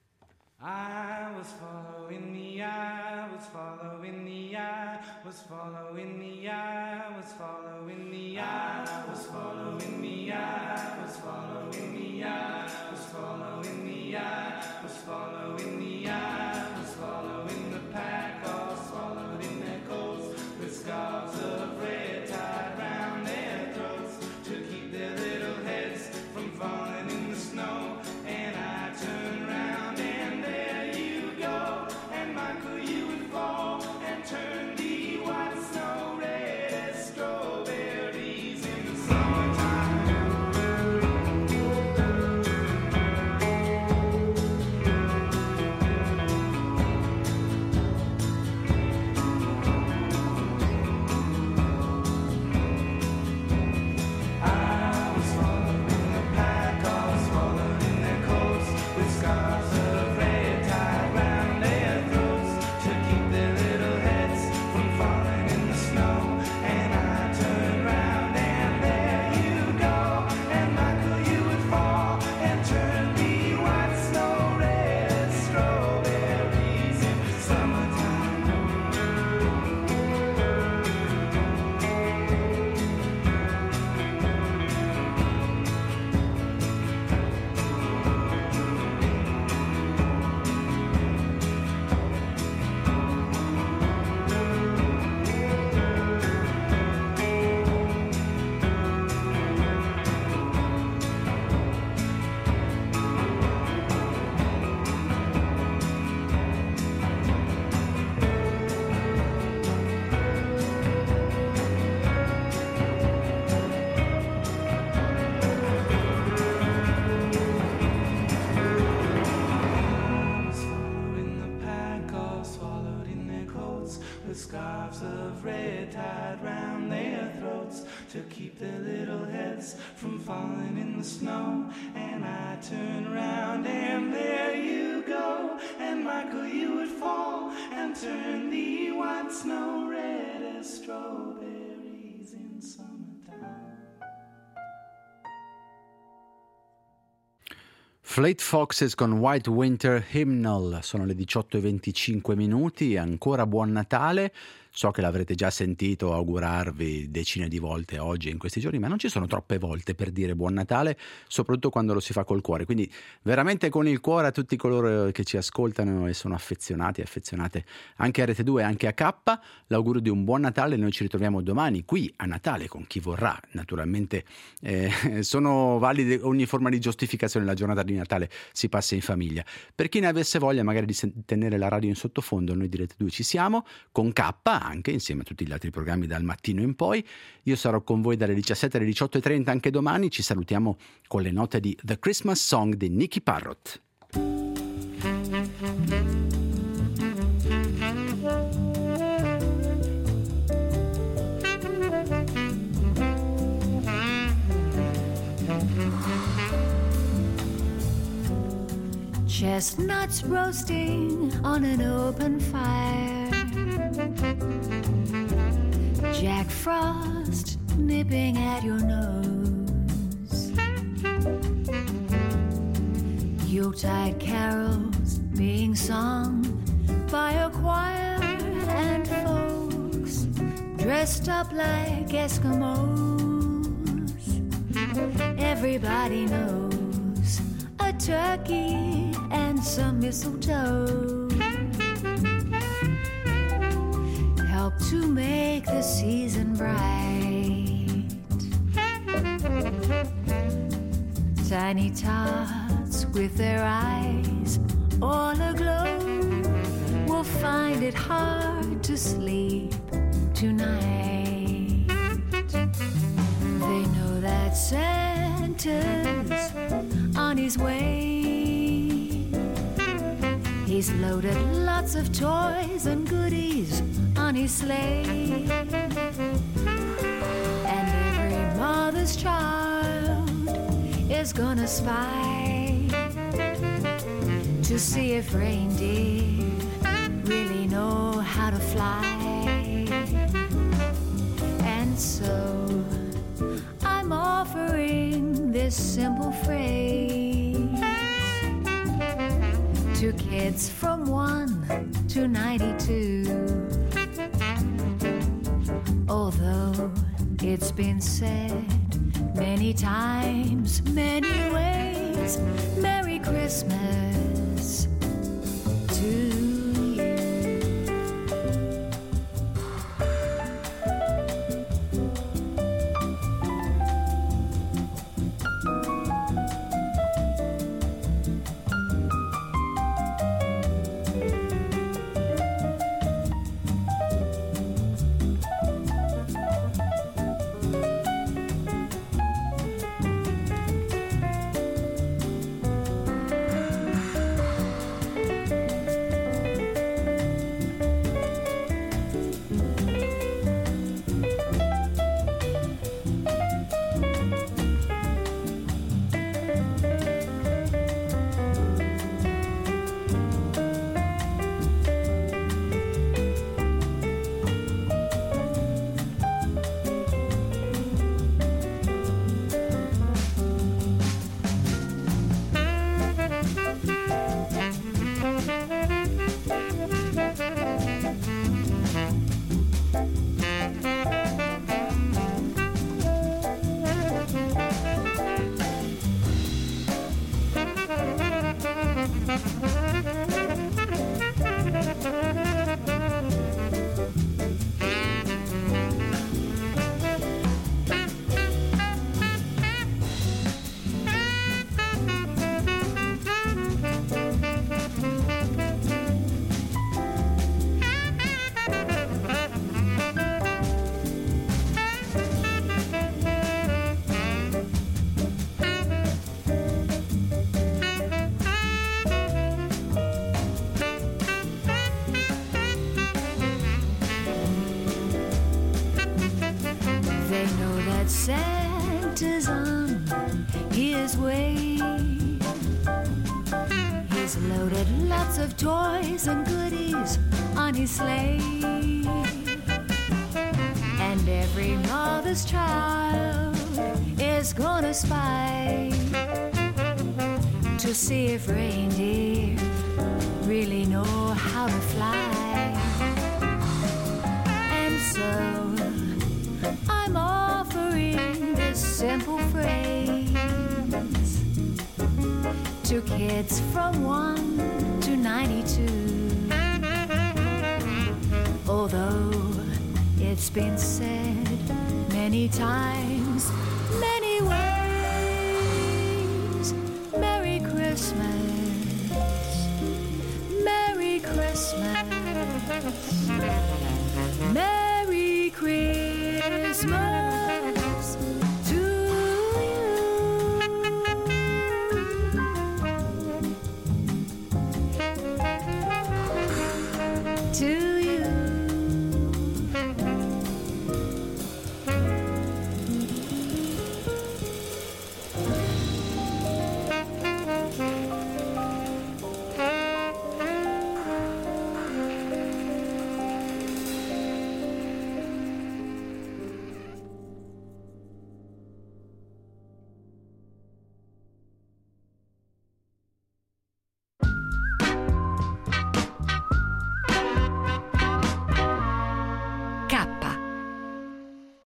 I was following the eye, was following the eye, was following the eye, was following the eye, was following the eye, was following the eye, was following the eye, was following the eye, was following the pack, all swallowed in their coats, with scarves of red tied round their throats to keep their little heads from falling in the snow. And I turned round and there you go, and Michael, you would fall and turn the white snow red as strawberries in the summertime. I was following the pack, all swallowed in their coats, with scarves of red tied round their throats to keep their little heads from falling in the snow. And I turned round and there you go, and Michael, you would fall and turn the white snow red as strawberries in the summertime. Was following the pack, all swallowed in their coats, with scarves of red tied round their throats to keep their little heads from falling in the snow. And I turned round and there you go, and Michael, you would fall and turn the white snow red as strawberries in summertime. Fleet Foxes con White Winter Hymnal, sono le 18:25, ancora buon Natale. So che l'avrete già sentito augurarvi decine di volte oggi e in questi giorni, ma non ci sono troppe volte per dire buon Natale, soprattutto quando lo si fa col cuore. Quindi veramente con il cuore a tutti coloro che ci ascoltano e sono affezionati e affezionate anche a Rete 2 e anche a K, l'augurio di un buon Natale. Noi ci ritroviamo domani qui a Natale con chi vorrà. Naturalmente sono valide ogni forma di giustificazione, la giornata di Natale si passa in famiglia. Per chi ne avesse voglia magari di tenere la radio in sottofondo, noi di Rete 2 ci siamo, con K anche, insieme a tutti gli altri programmi dal mattino in poi. Io sarò con voi dalle 17 alle 18:30 anche domani. Ci salutiamo con le note di The Christmas Song di Nicky Parrott. Chestnuts roasting on an open fire, Jack Frost nipping at your nose, Yuletide carols being sung by a choir, and folks dressed up like Eskimos. Everybody knows a turkey and some mistletoe help to make the season bright. Tiny tots with their eyes all aglow will find it hard to sleep tonight. They know that Santa's on his way. He's loaded lots of toys and goodies on his sleigh. And every mother's child is gonna spy to see if reindeer really know how to fly. And so I'm offering this simple phrase to kids from 1 to 92. Although it's been said many times, many ways, Merry Christmas to you. Santa's on his way. He's loaded lots of toys and goodies on his sleigh. And every mother's child is gonna spy to see if reindeer really know how to fly. And so I'm offering this simple phrase to kids from 1 to 92. Although it's been said many times, many ways, Merry Christmas, Merry Christmas.